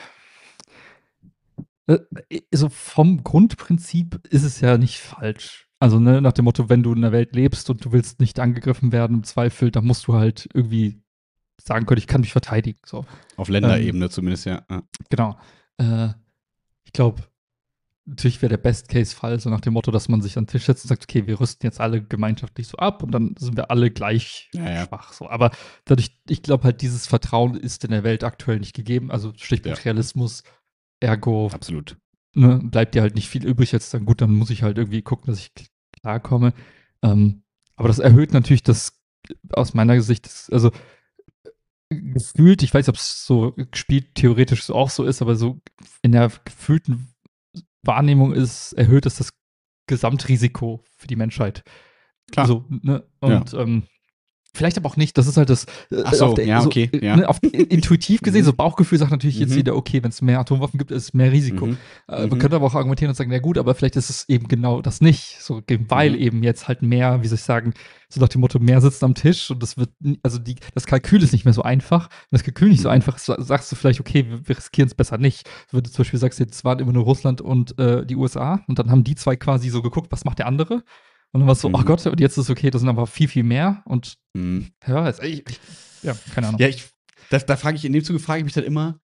äh, also vom Grundprinzip ist es ja nicht falsch. Also ne, nach dem Motto, wenn du in der Welt lebst und du willst nicht angegriffen werden im Zweifel, dann musst du halt irgendwie sagen können, ich kann mich verteidigen. So. Auf Länderebene zumindest, ja. ja. Genau. Äh, ich glaube, natürlich wäre der Best-Case-Fall so nach dem Motto, dass man sich an den Tisch setzt und sagt, okay, wir rüsten jetzt alle gemeinschaftlich so ab und dann sind wir alle gleich Ja, ja. schwach. So. Aber dadurch, ich glaube halt, dieses Vertrauen ist in der Welt aktuell nicht gegeben. Also Stichwort Ja. Realismus, ergo Absolut. ne, bleibt dir halt nicht viel übrig. Jetzt dann gut, dann muss ich halt irgendwie gucken, dass ich kl- klarkomme. Ähm, aber das erhöht natürlich das, aus meiner Sicht, das, also gefühlt, ich weiß nicht, ob es so gespielt theoretisch so auch so ist, aber so in der gefühlten Wahrnehmung ist, erhöht es das Gesamtrisiko für die Menschheit. Klar. So, ne? Und ähm, Vielleicht aber auch nicht, das ist halt das, äh, Ach so, auf der, ja, so, okay, äh, ja. ne, auf, intuitiv gesehen, Mhm. so Bauchgefühl sagt natürlich jetzt Mhm. jeder, okay, wenn es mehr Atomwaffen gibt, ist es mehr Risiko. Mhm. Äh, Mhm. Man könnte aber auch argumentieren und sagen, na gut, aber vielleicht ist es eben genau das nicht, so, weil Mhm. eben jetzt halt mehr, wie soll ich sagen, so nach dem Motto, mehr sitzen am Tisch und das wird, n- also die, das Kalkül ist nicht mehr so einfach. Wenn das Kalkül nicht so Mhm. einfach ist, sa- sagst du vielleicht, okay, wir, wir riskieren es besser nicht. Wenn du zum Beispiel sagst, jetzt waren immer nur Russland und äh, die U S A und dann haben die zwei quasi so geguckt, was macht der andere? Und dann war es so, ach Mhm. Gott, und jetzt ist okay, das sind aber viel, viel mehr und Mhm. ja, jetzt, ich, ich, ja, keine Ahnung. Ja, ich, das, da frage ich, in dem Zuge frage ich mich dann immer,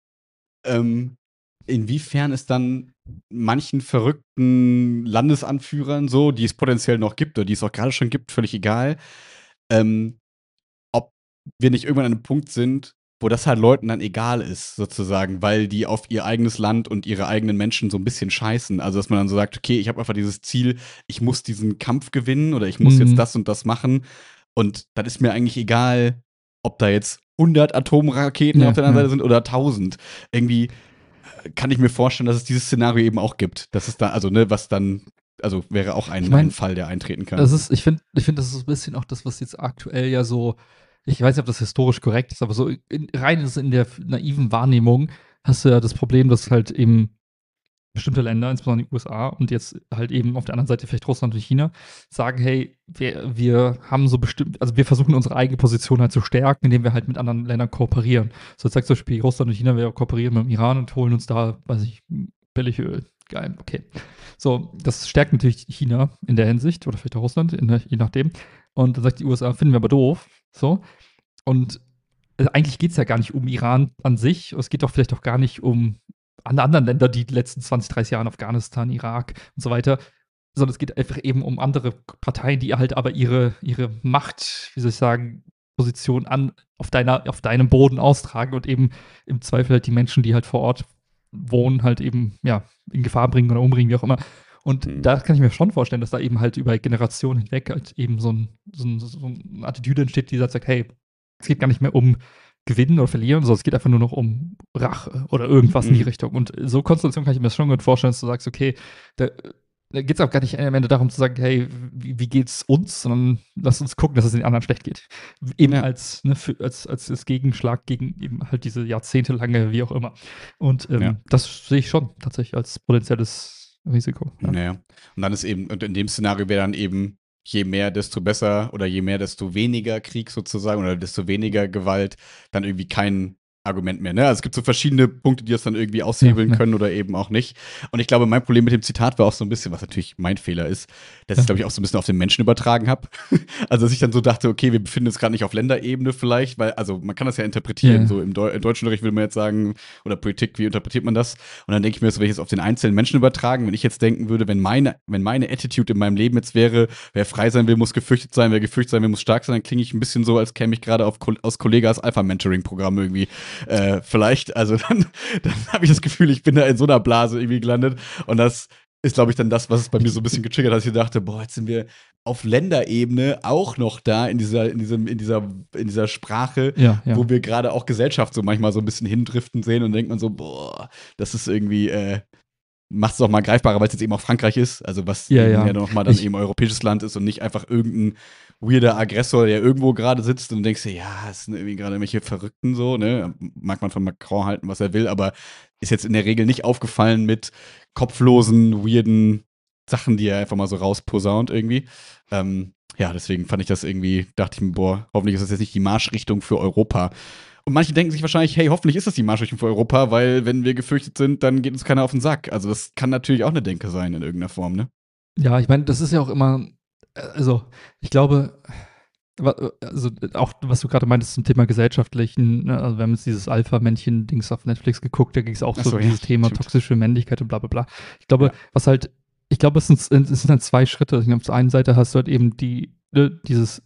ähm, inwiefern es dann manchen verrückten Landesanführern so, die es potenziell noch gibt oder die es auch gerade schon gibt, völlig egal, ähm, ob wir nicht irgendwann an einem Punkt sind, wo das halt Leuten dann egal ist, sozusagen, weil die auf ihr eigenes Land und ihre eigenen Menschen so ein bisschen scheißen. Also, dass man dann so sagt, okay, ich habe einfach dieses Ziel, ich muss diesen Kampf gewinnen oder ich muss jetzt Mhm. das und das machen. Und dann ist mir eigentlich egal, ob da jetzt hundert Atomraketen Ja, auf der anderen ja. Seite sind oder tausend. Irgendwie äh, kann ich mir vorstellen, dass es dieses Szenario eben auch gibt. Das ist da, also, ne, was dann, also wäre auch ein, Ich mein, ein Fall, der eintreten kann. Das ist, ich finde, ich finde, das ist so ein bisschen auch das, was jetzt aktuell ja so, ich weiß nicht, ob das historisch korrekt ist, aber so in, rein ist in der naiven Wahrnehmung hast du ja das Problem, dass halt eben bestimmte Länder, insbesondere die U S A und jetzt halt eben auf der anderen Seite vielleicht Russland und China, sagen, hey, wir, wir haben so bestimmt, also wir versuchen unsere eigene Position halt zu stärken, indem wir halt mit anderen Ländern kooperieren. So jetzt sagst du zum Beispiel Russland und China, wir kooperieren mit dem Iran und holen uns da, weiß ich, Billigöl. Geil, okay. So, das stärkt natürlich China in der Hinsicht oder vielleicht auch Russland, in der, je nachdem. Und dann sagt die U S A, finden wir aber doof. So. Und äh, eigentlich geht es ja gar nicht um Iran an sich. Es geht doch vielleicht auch gar nicht um alle anderen Länder, die die letzten zwanzig, dreißig Jahre, Afghanistan, Irak und so weiter, sondern es geht einfach eben um andere Parteien, die halt aber ihre, ihre Macht, wie soll ich sagen, Position an, auf, deiner, auf deinem Boden austragen und eben im Zweifel halt die Menschen, die halt vor Ort wohnen, halt eben, ja, in Gefahr bringen oder umbringen, wie auch immer. Und Mhm. da kann ich mir schon vorstellen, dass da eben halt über Generationen hinweg halt eben so, ein, so, ein, so eine Attitüde entsteht, die sagt, hey, es geht gar nicht mehr um Gewinnen oder Verlieren, sondern es geht einfach nur noch um Rache oder irgendwas in die Mhm. Richtung. Und so Konstellation kann ich mir das schon gut vorstellen, dass du sagst, okay, da, da geht es auch gar nicht am Ende darum zu sagen, hey, wie, wie geht's uns, sondern lass uns gucken, dass es den anderen schlecht geht. Eben Ja. als, ne, für, als, als das Gegenschlag gegen eben halt diese jahrzehntelange, wie auch immer. Und ähm, Ja. das sehe ich schon tatsächlich als potenzielles Risiko. Ja. Naja. Und dann ist eben, und in dem Szenario wäre dann eben, je mehr, desto besser oder je mehr, desto weniger Krieg sozusagen oder desto weniger Gewalt, dann irgendwie kein Argument mehr. Ne? Also es gibt so verschiedene Punkte, die das dann irgendwie aushebeln Ja, ja. können oder eben auch nicht. Und ich glaube, mein Problem mit dem Zitat war auch so ein bisschen, was natürlich mein Fehler ist, dass Ja. ich glaube ich auch so ein bisschen auf den Menschen übertragen habe. Also dass ich dann so dachte, okay, wir befinden uns gerade nicht auf Länderebene vielleicht, weil, also man kann das ja interpretieren, Ja, ja. so im, Deu im deutschen Unterricht würde man jetzt sagen, oder Politik, wie interpretiert man das? Und dann denke ich mir, das will ich jetzt auf den einzelnen Menschen übertragen, wenn ich jetzt denken würde, wenn meine, wenn meine Attitude in meinem Leben jetzt wäre, wer frei sein will, muss gefürchtet sein, wer gefürchtet sein will, muss stark sein, dann klinge ich ein bisschen so, als käme ich gerade auf, aus Kollegas Alpha-Mentoring-Programm irgendwie. Äh, vielleicht, also dann, dann habe ich das Gefühl, ich bin da in so einer Blase irgendwie gelandet und das ist, glaube ich, dann das, was es bei mir so ein bisschen getriggert hat, dass ich dachte, boah, jetzt sind wir auf Länderebene auch noch da in dieser, in diesem, in dieser, in dieser Sprache, Ja, ja. wo wir gerade auch Gesellschaft so manchmal so ein bisschen hindriften sehen und denkt man so, boah, das ist irgendwie, äh, macht es auch mal greifbarer, weil es jetzt eben auch Frankreich ist, also was Ja, eben ja. ja nochmal dann Ich- eben europäisches Land ist und nicht einfach irgendein weirder Aggressor, der irgendwo gerade sitzt und du denkst dir, ja, es sind irgendwie gerade irgendwelche Verrückten so, ne? Mag man von Macron halten, was er will, aber ist jetzt in der Regel nicht aufgefallen mit kopflosen, weirden Sachen, die er einfach mal so rausposaunt irgendwie. Ähm, ja, deswegen fand ich das irgendwie, dachte ich mir, boah, hoffentlich ist das jetzt nicht die Marschrichtung für Europa. Und manche denken sich wahrscheinlich, hey, hoffentlich ist das die Marschrichtung für Europa, weil wenn wir gefürchtet sind, dann geht uns keiner auf den Sack. Also das kann natürlich auch eine Denke sein in irgendeiner Form, ne? Ja, ich meine, das ist ja auch immer, äh, also ich glaube, wa- also auch was du gerade meintest zum Thema gesellschaftlichen, ne, also wir haben jetzt dieses Alpha-Männchen-Dings auf Netflix geguckt, da ging es auch Ach so so, um ja, dieses Thema stimmt. toxische Männlichkeit und bla bla bla. Ich glaube, Ja. was halt, ich glaube, es sind, es sind dann zwei Schritte. Ich glaube, auf der einen Seite hast du halt eben die, ne, dieses,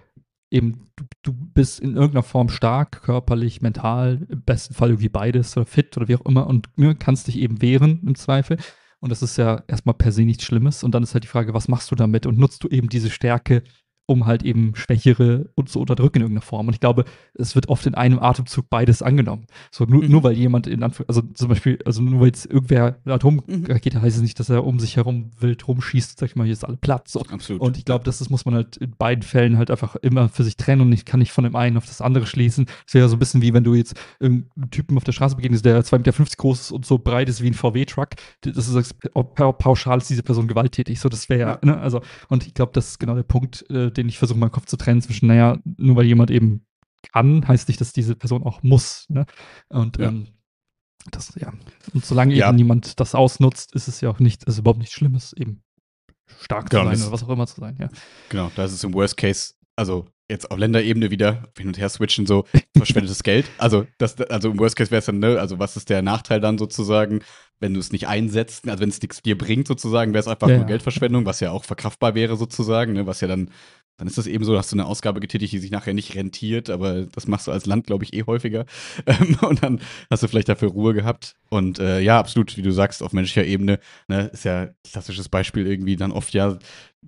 eben, du, du bist in irgendeiner Form stark, körperlich, mental, im besten Fall irgendwie beides oder fit oder wie auch immer und ne, kannst dich eben wehren im Zweifel. Und das ist ja erstmal per se nichts Schlimmes. Und dann ist halt die Frage, was machst du damit? Und nutzt du eben diese Stärke, um halt eben Schwächere und zu unterdrücken in irgendeiner Form. Und ich glaube, es wird oft in einem Atemzug beides angenommen. So nur, Mhm. nur weil jemand in Anführ- also zum Beispiel, also nur weil jetzt irgendwer eine Atomrakete heißt es nicht, dass er um sich herum wild rumschießt, sag ich mal, hier ist alle Platz. So. Absolut. Und ich glaube, das, das muss man halt in beiden Fällen halt einfach immer für sich trennen und ich kann nicht von dem einen auf das andere schließen. Es wäre so ein bisschen wie wenn du jetzt irgendeinen Typen auf der Straße begegnest, der zwei Meter fünfzig groß ist und so breit ist wie ein V W-Truck. Das ist pauschal ist diese Person gewalttätig. So, das wäre, Ja. ne, also, und ich glaube, das ist genau der Punkt, äh, den ich versuche, in meinem Kopf zu trennen zwischen, naja, nur weil jemand eben kann, heißt nicht, dass diese Person auch muss. Ne? Und Ja. ähm, das, ja. Und solange Ja. eben niemand das ausnutzt, ist es ja auch nicht, ist überhaupt nichts Schlimmes, eben stark Genau, zu sein das- oder was auch immer zu sein, ja. Genau, da ist es im Worst Case, also jetzt auf Länderebene wieder hin und her switchen, so verschwendetes Geld. Also, das, also im Worst Case wäre es dann, ne, also was ist der Nachteil dann sozusagen, wenn du es nicht einsetzt, also wenn es nichts dir bringt sozusagen, wäre es einfach Ja, nur ja. Geldverschwendung, was ja auch verkraftbar wäre sozusagen, ne, was ja dann, dann ist das eben so, hast du eine Ausgabe getätigt, die sich nachher nicht rentiert, aber das machst du als Land, glaube ich, eh häufiger. Ähm, und dann hast du vielleicht dafür Ruhe gehabt. Und äh, ja, absolut, wie du sagst, auf menschlicher Ebene, ne, ist ja ein klassisches Beispiel irgendwie dann oft ja,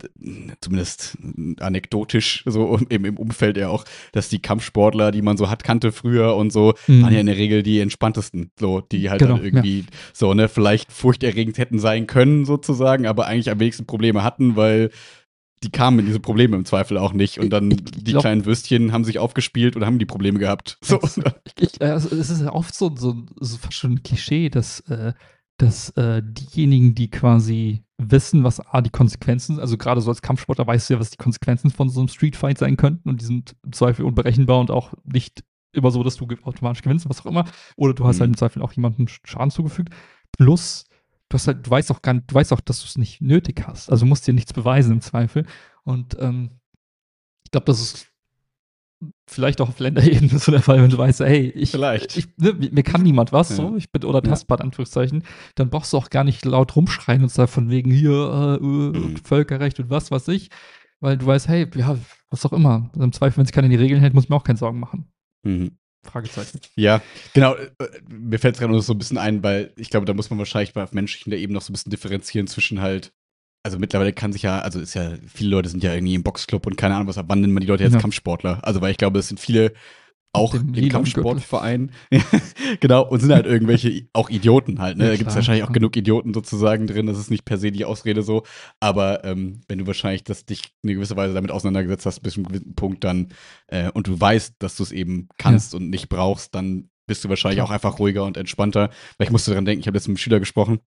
zumindest anekdotisch, so im, im Umfeld ja auch, dass die Kampfsportler, die man so hat, kannte früher und so, Mhm. waren ja in der Regel die entspanntesten, so, die halt Genau, dann irgendwie so, ne, vielleicht furchterregend hätten sein können, sozusagen, aber eigentlich am wenigsten Probleme hatten, weil die kamen in diese Probleme im Zweifel auch nicht. Und dann Ich- ich die glaub- kleinen Würstchen haben sich aufgespielt und haben die Probleme gehabt. So. Es, ich, also es ist ja oft so, so, so fast schon ein Klischee, dass, äh, dass äh, diejenigen, die quasi wissen, was A, die Konsequenzen sind, also gerade so als Kampfsportler weißt du ja, was die Konsequenzen von so einem Streetfight sein könnten und die sind im Zweifel unberechenbar und auch nicht immer so, dass du ge- automatisch gewinnst, was auch immer. Oder du hast Mhm. halt im Zweifel auch jemandem Schaden zugefügt. Plus, du hast halt, du weißt auch gar nicht, du weißt auch, dass du es nicht nötig hast. Also du musst dir nichts beweisen im Zweifel. Und ähm, ich glaube, das ist vielleicht auch auf Länderebene so der Fall, wenn du weißt, hey, ich, Vielleicht. ich ne, mir kann niemand was, Ja. so, ich bin, oder Ja. tastbar, in Anführungszeichen, dann brauchst du auch gar nicht laut rumschreien und sagen von wegen hier, äh, äh, Mhm. Völkerrecht und was weiß ich, weil du weißt, hey, ja, was auch immer. Also im Zweifel, wenn es keiner die Regeln hält, muss ich mir auch keine Sorgen machen. Mhm. Fragezeichen. Ja, genau. äh, Mir fällt es gerade noch so ein bisschen ein, weil ich glaube, da muss man wahrscheinlich bei menschlichen der eben noch so ein bisschen differenzieren zwischen halt, also mittlerweile kann sich ja, also ist ja, viele Leute sind ja irgendwie im Boxclub und keine Ahnung, was ab wann nennen man die Leute jetzt Ja. Kampfsportler. Also weil ich glaube, es sind viele auch dem im lilanen Kampfsportverein, genau, und sind halt irgendwelche auch Idioten halt, ne? Ja, Da gibt es klar, wahrscheinlich auch ja. genug Idioten sozusagen drin, das ist nicht per se die Ausrede so, aber ähm, wenn du wahrscheinlich das dich in gewisser Weise damit auseinandergesetzt hast, bis zu einem gewissen Punkt dann äh, und du weißt, dass du es eben kannst und nicht brauchst, dann bist du wahrscheinlich Klar. auch einfach ruhiger und entspannter. Weil ich musste daran denken, ich habe jetzt mit einem Schüler gesprochen,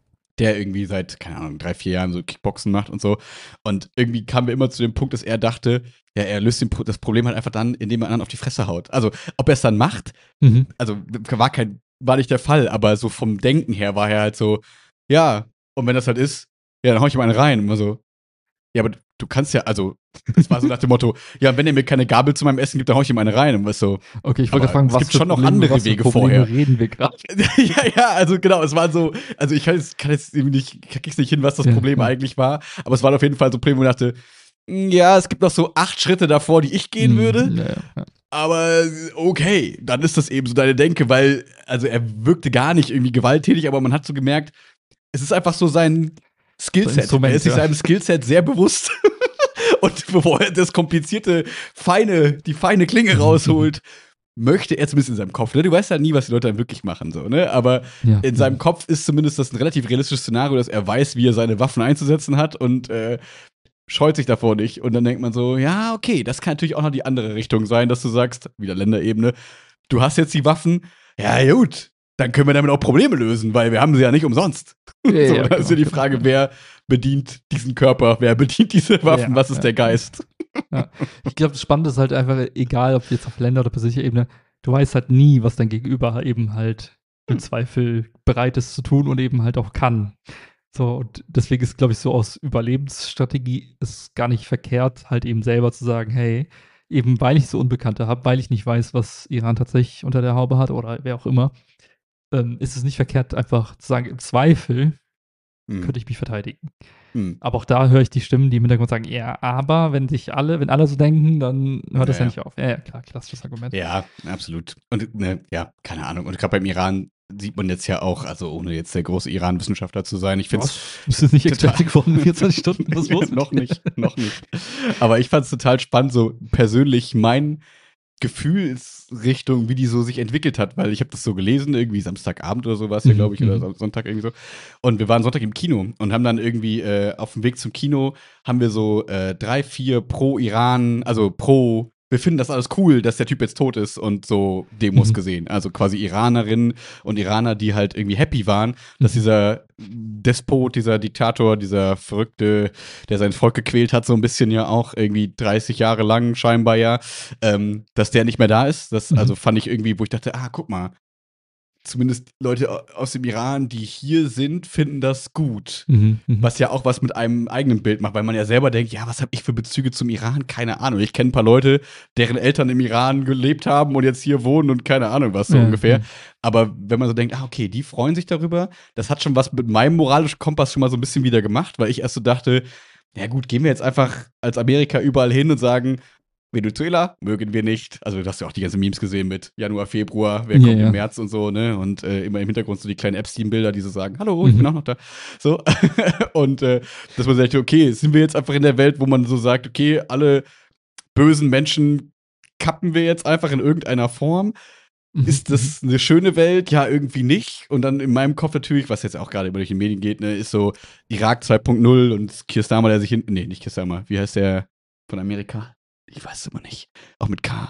der irgendwie seit, keine Ahnung, drei, vier Jahren so Kickboxen macht und so. Und irgendwie kamen wir immer zu dem Punkt, dass er dachte, ja, er löst den, Pro- das Problem halt einfach dann, indem er anderen auf die Fresse haut. Also, ob er es dann macht, Mhm. also war kein, war nicht der Fall, aber so vom Denken her war er halt so, ja, und wenn das halt ist, ja, dann hau ich ihm einen rein. Und immer so, ja, aber du kannst ja, also, das war so nach dem Motto, ja, wenn er mir keine Gabel zu meinem Essen gibt, dann hau ich ihm eine rein. Und was so, Okay, ich wollte Aber fragen, es was gibt für schon noch Probleme, andere was für Wege Probleme vorher. reden wir gerade? ja, ja, also genau, es war so, also ich kann jetzt, kann jetzt irgendwie nicht, krieg's nicht hin, was das Ja, Problem ja. eigentlich war, aber es war auf jeden Fall so ein Problem, wo ich dachte, "Mm, ja, es gibt noch so acht Schritte davor, die ich gehen Mhm. würde, Ja, ja, ja. aber okay, dann ist das eben so deine Denke, weil, also er wirkte gar nicht irgendwie gewalttätig, aber man hat so gemerkt, es ist einfach so sein Skillset. Instrument, Er ist sich ja. seinem Skillset sehr bewusst. Und bevor er das komplizierte, feine, die feine Klinge rausholt, möchte er zumindest in seinem Kopf, ne? Du weißt ja nie, was die Leute dann wirklich machen, so, ne? Aber Ja. in seinem Kopf ist zumindest das ein relativ realistisches Szenario, dass er weiß, wie er seine Waffen einzusetzen hat und äh, scheut sich davor nicht. Und dann denkt man so, ja, okay, das kann natürlich auch noch die andere Richtung sein, dass du sagst, wieder Länderebene, du hast jetzt die Waffen, ja gut, dann können wir damit auch Probleme lösen, weil wir haben sie ja nicht umsonst. Ja, so, ja, da ist genau, ja die genau, Frage, ja. wer bedient diesen Körper, wer bedient diese Waffen, Ja, was ist ja, der ja. Geist? Ja. Ich glaube, das Spannende ist halt einfach, egal ob jetzt auf Länder- oder persönlicher Ebene, du weißt halt nie, was dein Gegenüber eben halt im Hm. Zweifel bereit ist zu tun und eben halt auch kann. So, und deswegen ist, glaube ich, so aus Überlebensstrategie ist gar nicht verkehrt, halt eben selber zu sagen, hey, eben weil ich so Unbekannte habe, weil ich nicht weiß, was Iran tatsächlich unter der Haube hat oder wer auch immer, ähm, ist es nicht verkehrt, einfach zu sagen, im Zweifel Hm. könnte ich mich verteidigen. Hm. Aber auch da höre ich die Stimmen, die im Hintergrund sagen, ja, aber wenn sich alle, wenn alle so denken, dann hört das Ja, ja ja. nicht auf. Ja, ja, klar, klassisches Argument. Ja, absolut. Und ne, ja, keine Ahnung. Und gerade beim Iran, sieht man jetzt ja auch, also ohne jetzt der große Iran-Wissenschaftler zu sein. Ich finde es. Bist du nicht Experte geworden in vierundzwanzig Stunden? Was ist los? Noch nicht, noch nicht. Aber ich fand es total spannend, so persönlich mein Gefühlsrichtung, wie die so sich entwickelt hat, weil ich habe das so gelesen, irgendwie Samstagabend oder so war es ja, glaube ich, Mhm. oder Sonntag irgendwie so. Und wir waren Sonntag im Kino und haben dann irgendwie äh, auf dem Weg zum Kino haben wir so äh, drei, vier pro Iran, also pro, wir finden das alles cool, dass der Typ jetzt tot ist und so Demos Mhm. gesehen. Also quasi Iranerinnen und Iraner, die halt irgendwie happy waren, dass Mhm. dieser Despot, dieser Diktator, dieser Verrückte, der sein Volk gequält hat, so ein bisschen ja auch irgendwie dreißig Jahre lang scheinbar ja, ähm, dass der nicht mehr da ist. Das Mhm. also fand ich irgendwie, wo ich dachte, ah, guck mal, zumindest Leute au- aus dem Iran, die hier sind, finden das gut. Mhm. Mhm. Was ja auch was mit einem eigenen Bild macht, weil man ja selber denkt, ja, was habe ich für Bezüge zum Iran? Keine Ahnung. Ich kenne ein paar Leute, deren Eltern im Iran gelebt haben und jetzt hier wohnen und keine Ahnung was so Ja, ungefähr. ja. Aber wenn man so denkt, ah, okay, die freuen sich darüber, das hat schon was mit meinem moralischen Kompass schon mal so ein bisschen wieder gemacht, weil ich erst so dachte, ja gut, gehen wir jetzt einfach als Amerika überall hin und sagen, Venezuela mögen wir nicht. Also, du hast ja auch die ganzen Memes gesehen mit Januar, Februar, wer Ja, kommt ja. im März und so, ne? Und äh, immer im Hintergrund so die kleinen Epstein-Bilder, die so sagen, hallo, ich Mhm. bin auch noch da. So. Und äh, dass man sagt, okay, sind wir jetzt einfach in der Welt, wo man so sagt, okay, alle bösen Menschen kappen wir jetzt einfach in irgendeiner Form. Mhm. Ist das eine schöne Welt? Ja, irgendwie nicht. Und dann in meinem Kopf natürlich, was jetzt auch gerade über durch die Medien geht, ne, ist so Irak zwei Punkt null und Keir Starmer, der sich hinten, nee, nicht Keir Starmer, wie heißt der von Amerika? Ich weiß es immer nicht. Auch mit K.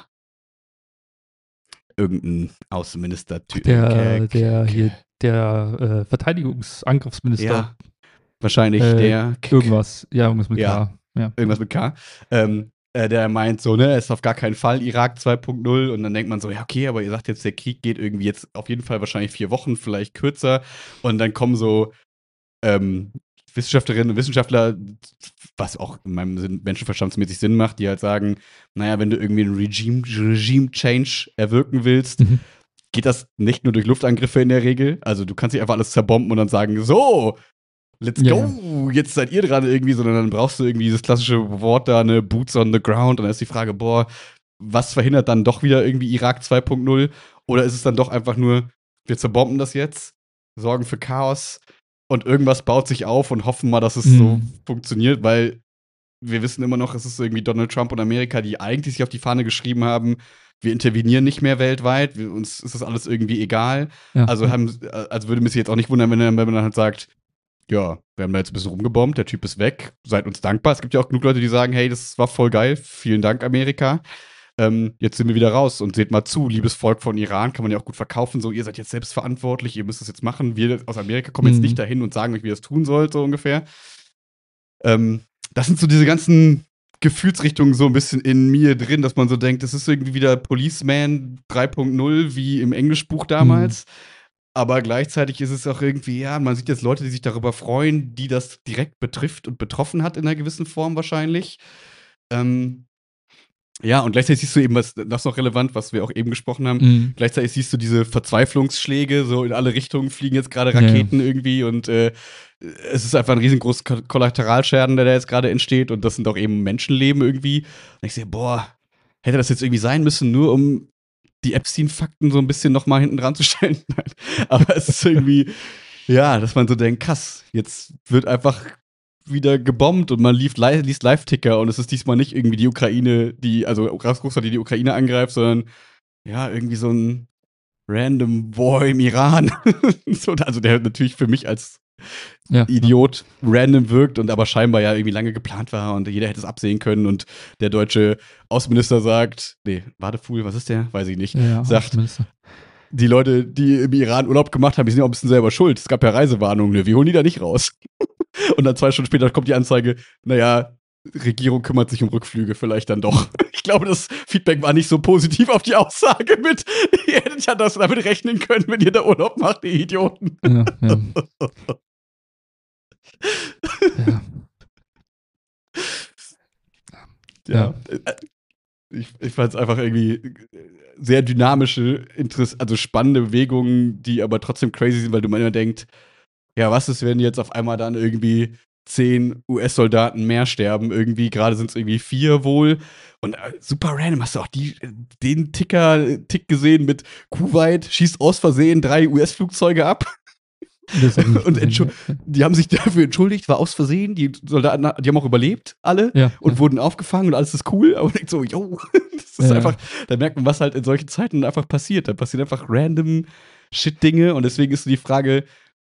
Irgendein Außenminister-Typ. Der, der hier, der äh, Verteidigungsangriffsminister. Ja, wahrscheinlich Äh, der. Irgendwas. Ja, irgendwas mit Ja. K. Ja. Irgendwas mit K. Ähm, äh, der meint so, ne, ist auf gar keinen Fall Irak zwei Punkt null. Und dann denkt man so, ja, okay, aber ihr sagt jetzt, der Krieg geht irgendwie jetzt auf jeden Fall wahrscheinlich vier Wochen, vielleicht kürzer. Und dann kommen so ähm, Wissenschaftlerinnen und Wissenschaftler, was auch in meinem Sinn menschenverstandsmäßig Sinn macht, die halt sagen, naja, wenn du irgendwie einen Regime, Regime-Change erwirken willst, Mhm. geht das nicht nur durch Luftangriffe in der Regel. Also du kannst nicht einfach alles zerbomben und dann sagen, so, let's Ja, go, jetzt seid ihr dran irgendwie, sondern dann brauchst du irgendwie dieses klassische Wort da, ne, Boots on the ground. Und dann ist die Frage, boah, was verhindert dann doch wieder irgendwie Irak zwei Punkt null? Oder ist es dann doch einfach nur, wir zerbomben das jetzt, sorgen für Chaos und irgendwas baut sich auf und hoffen mal, dass es Mhm. so funktioniert, weil wir wissen immer noch, es ist irgendwie Donald Trump und Amerika, die eigentlich sich auf die Fahne geschrieben haben, wir intervenieren nicht mehr weltweit, wir, uns ist das alles irgendwie egal. Ja, Also ja. haben, also würde mich jetzt auch nicht wundern, wenn, wenn man dann halt sagt, ja, wir haben da jetzt ein bisschen rumgebombt, der Typ ist weg, seid uns dankbar. Es gibt ja auch genug Leute, die sagen, hey, das war voll geil, vielen Dank, Amerika. Ähm, jetzt sind wir wieder raus und seht mal zu, liebes Volk von Iran, kann man ja auch gut verkaufen, so, ihr seid jetzt selbstverantwortlich, ihr müsst das jetzt machen. Wir aus Amerika kommen jetzt Mhm. nicht dahin und sagen euch, wie ihr das tun sollt, so ungefähr. Ähm, das sind so diese ganzen Gefühlsrichtungen so ein bisschen in mir drin, dass man so denkt, das ist irgendwie wieder Policeman drei Punkt null wie im Englischbuch damals. Aber gleichzeitig ist es auch irgendwie, ja, man sieht jetzt Leute, die sich darüber freuen, die das direkt betrifft und betroffen hat in einer gewissen Form wahrscheinlich. Ähm, ja, und gleichzeitig siehst du eben, was das ist noch relevant, was wir auch eben gesprochen haben. Mhm. Gleichzeitig siehst du diese Verzweiflungsschläge, so in alle Richtungen fliegen jetzt gerade Ja, ja. Raketen irgendwie und äh, es ist einfach ein riesengroßer Ko- Kollateralschaden, der da jetzt gerade entsteht und das sind auch eben Menschenleben irgendwie. Und ich sehe, boah, hätte das jetzt irgendwie sein müssen, nur um die Epstein-Fakten so ein bisschen noch mal hinten dran zu stellen? Nein. Aber es ist irgendwie, ja, dass man so denkt, krass, jetzt wird einfach wieder gebombt und man liest, li liest Live-Ticker und es ist diesmal nicht irgendwie die Ukraine, die, also Russland, die die Ukraine angreift, sondern ja, irgendwie so ein random War im Iran. So, also der natürlich für mich als Ja, Idiot random wirkt und aber scheinbar ja irgendwie lange geplant war und jeder hätte es absehen können und der deutsche Außenminister sagt, nee, Wadefuhl, was ist der? Weiß ich nicht. Ja, ja, sagt, Außenminister. die Leute, die im Iran Urlaub gemacht haben, die sind ja auch ein bisschen selber schuld. Es gab ja Reisewarnungen, ne? Wir holen die da nicht raus. Und dann zwei Stunden später kommt die Anzeige, naja, Regierung kümmert sich um Rückflüge, vielleicht dann doch. Ich glaube, das Feedback war nicht so positiv auf die Aussage mit, ihr hättet ja das damit rechnen können, wenn ihr da Urlaub macht, ihr Idioten. Ja, ja. Ja. Ja. Ich, ich fand es einfach irgendwie sehr dynamische, Interess also spannende Bewegungen, die aber trotzdem crazy sind, weil du manchmal denkst, ja, was ist, wenn jetzt auf einmal dann irgendwie zehn U S-Soldaten mehr sterben irgendwie. Gerade sind es irgendwie vier wohl. Und äh, super random. Hast du auch die, den Ticker-Tick gesehen mit Kuwait schießt aus Versehen drei U S-Flugzeuge ab? Das hab ich nicht Und gesehen, entschu- die haben sich dafür entschuldigt, war aus Versehen. Die Soldaten, die haben auch überlebt, alle, ja. und ja. wurden aufgefangen und alles ist cool. Aber ich denke so, yo, das ist Ja. einfach, da merkt man, was halt in solchen Zeiten einfach passiert. Da passieren einfach random Shit-Dinge und deswegen ist so die Frage,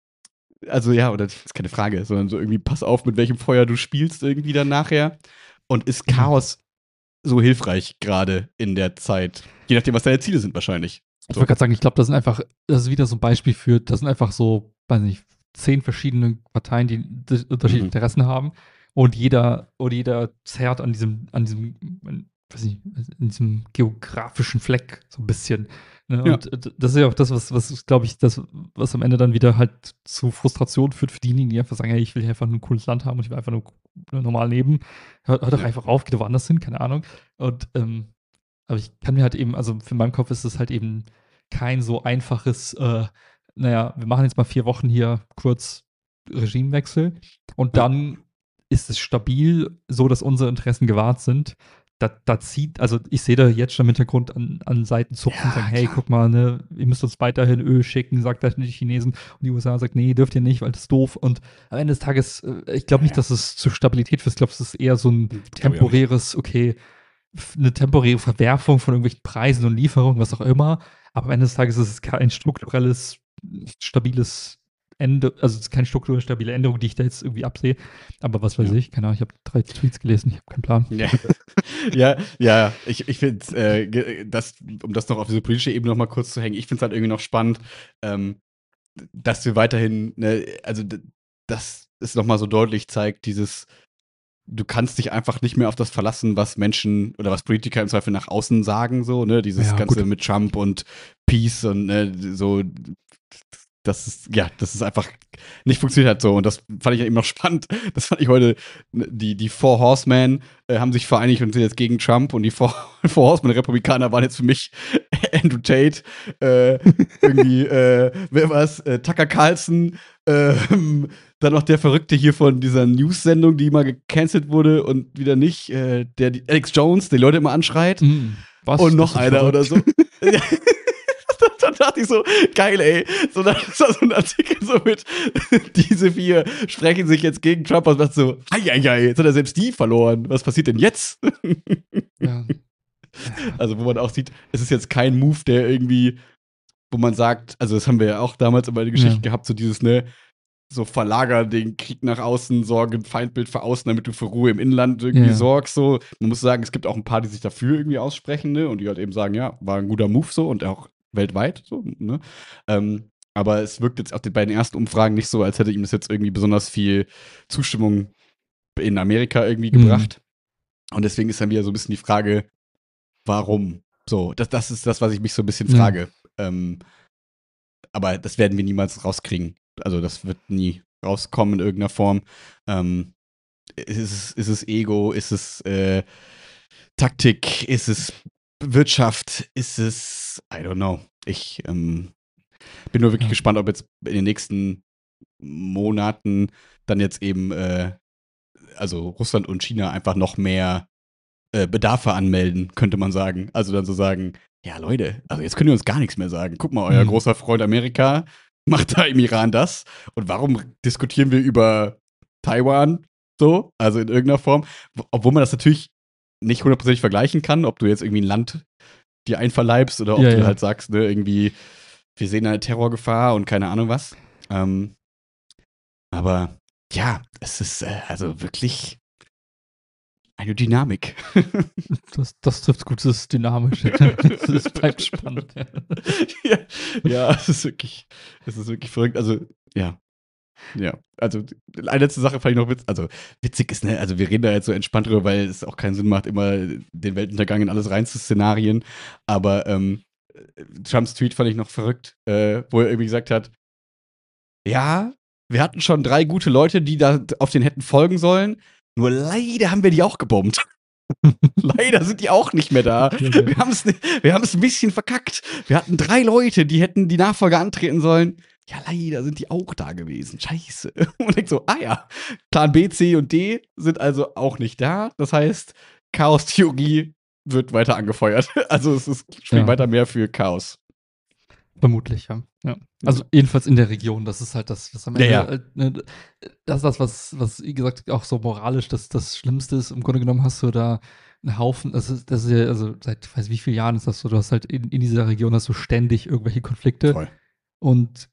also ja, oder das ist keine Frage, sondern so irgendwie, pass auf, mit welchem Feuer du spielst irgendwie dann nachher. Und ist Chaos so hilfreich gerade in der Zeit? Je nachdem, was deine Ziele sind wahrscheinlich. Ich So. wollte gerade sagen, ich glaube, das sind einfach, das ist wieder so ein Beispiel für, das sind einfach so, weiß nicht, zehn verschiedene Parteien, die d- unterschiedliche Mhm. Interessen haben und jeder, oder jeder zerrt an diesem, an diesem, weiß nicht, in diesem geografischen Fleck so ein bisschen. Ne? Ja. Und d- das ist ja auch das, was, was glaube ich, das, was am Ende dann wieder halt zu Frustration führt für diejenigen, die einfach sagen, hey, ich will hier einfach nur ein cooles Land haben und ich will einfach nur normal leben. Hört, hört doch Ja. einfach auf, geht woanders hin, keine Ahnung. Und ähm, aber ich kann mir halt eben, also für meinen Kopf ist es halt eben kein so einfaches, äh, naja, wir machen jetzt mal vier Wochen hier kurz Regimewechsel und Ja. dann ist es stabil, so dass unsere Interessen gewahrt sind. Da, da zieht, also ich sehe da jetzt schon im Hintergrund an, an Seiten zupfen Ja, und sagen, hey, klar. guck mal, ne, ihr müsst uns weiterhin Öl schicken, sagt das nicht die Chinesen. Und die U S A sagt, nee, dürft ihr nicht, weil das ist doof. Und am Ende des Tages, äh, ich glaube nicht, dass es zur Stabilität führt. Ich glaube, es ist eher so ein Glaub ich auch nicht. temporäres, okay, f- eine temporäre Verwerfung von irgendwelchen Preisen und Lieferungen, was auch immer. Aber am Ende des Tages ist es kein strukturelles, stabiles Ende, also es ist keine strukturell stabile Änderung, die ich da jetzt irgendwie absehe. Aber was weiß Ja. ich, keine Ahnung, ich habe drei Tweets gelesen, ich habe keinen Plan. Ja, ja, ja, ich, ich finde, äh, ge- das, um das noch auf diese politische Ebene noch mal kurz zu hängen, ich finde es halt irgendwie noch spannend, ähm, dass wir weiterhin, ne, also d- dass es noch mal so deutlich zeigt, dieses, du kannst dich einfach nicht mehr auf das verlassen, was Menschen oder was Politiker im Zweifel nach außen sagen, so, ne, dieses Ja, Ganze gut. mit Trump und Peace und ne, so, das ist, ja, das ist einfach nicht funktioniert hat so. Und das fand ich ja eben noch spannend. Das fand ich heute, die, die Four Horsemen äh, haben sich vereinigt und sind jetzt gegen Trump und die Four, Four Horsemen Republikaner waren jetzt für mich Andrew Tate, äh, irgendwie, äh, wer war's, äh, Tucker Carlson, ähm, dann noch der Verrückte hier von dieser News-Sendung, die mal gecancelt wurde und wieder nicht, äh, der die Alex Jones, den Leute immer anschreit. Mm, was? Und noch Das ist einer verrückt. oder so. Dann dachte ich so, geil, ey. So, dann ist da so ein Artikel so mit, diese vier sprechen sich jetzt gegen Trump und sagt so, eieiei, jetzt hat er selbst die verloren. Was passiert denn jetzt? Ja. Also, wo man auch sieht, es ist jetzt kein Move, der irgendwie, wo man sagt, also, das haben wir ja auch damals immer in der Geschichte Ja. gehabt, so dieses, ne, so verlager den Krieg nach außen, sorge ein Feindbild für außen, damit du für Ruhe im Inland irgendwie Ja. sorgst, so. Man muss sagen, es gibt auch ein paar, die sich dafür irgendwie aussprechen, ne, und die halt eben sagen, ja, war ein guter Move so und auch weltweit, so, ne. Ähm, aber es wirkt jetzt auch bei den ersten Umfragen nicht so, als hätte ihm das jetzt irgendwie besonders viel Zustimmung in Amerika irgendwie Mhm. gebracht. Und deswegen ist dann wieder so ein bisschen die Frage, warum? So, das, das ist das, was ich mich so ein bisschen Ja. frage. Ähm, aber das werden wir niemals rauskriegen. Also das wird nie rauskommen in irgendeiner Form. Ähm, ist, es, ist es Ego? Ist es äh, Taktik? Ist es Wirtschaft? Ist es, I don't know. Ich ähm, bin nur wirklich Ja. gespannt, ob jetzt in den nächsten Monaten dann jetzt eben, äh, also Russland und China einfach noch mehr äh, Bedarfe anmelden, könnte man sagen. Also dann so sagen, ja Leute, also jetzt könnt ihr uns gar nichts mehr sagen. Guck mal, euer Mhm. großer Freund Amerika macht da im Iran das. Und warum diskutieren wir über Taiwan so? Also in irgendeiner Form. W- Obwohl man das natürlich nicht hundertprozentig vergleichen kann, ob du jetzt irgendwie ein Land dir einverleibst oder ob Ja, du ja. halt sagst, ne, irgendwie, wir sehen eine Terrorgefahr und keine Ahnung was. Ähm, aber ja, es ist äh, also wirklich eine Dynamik. Das, das trifft gut, das ist dynamisch. Es bleibt spannend. ja, ja, es ist wirklich, es ist wirklich verrückt. Also, ja. Ja, also eine letzte Sache fand ich noch witzig. Also, witzig ist, ne, also wir reden da jetzt so entspannt drüber, weil es auch keinen Sinn macht, immer den Weltuntergang in alles rein zu szenarien. Aber ähm, Trumps Tweet fand ich noch verrückt, äh, wo er irgendwie gesagt hat: Ja, wir hatten schon drei gute Leute, die da auf den hätten folgen sollen. Nur leider haben wir die auch gebombt. Leider sind die auch nicht mehr da. Wir haben es wir haben es ein bisschen verkackt. Wir hatten drei Leute, die hätten die Nachfolge antreten sollen. ja, leider sind die auch da gewesen. Scheiße. Und denkt so, ah ja, Plan B, C und D sind also auch nicht da. Das heißt, Chaos-Theorie wird weiter angefeuert. Also es ist, spricht Ja. weiter mehr für Chaos. Vermutlich, ja. ja. Also jedenfalls in der Region, das ist halt das, was am Ende, Ja, ja. äh, ne, das ist das, was, was, wie gesagt, auch so moralisch das, das Schlimmste ist. Im Grunde genommen hast du da einen Haufen, das ist, das ist ja, also seit, ich weiß wie vielen Jahren ist das so, du hast halt in, in dieser Region hast du ständig irgendwelche Konflikte. Voll. Und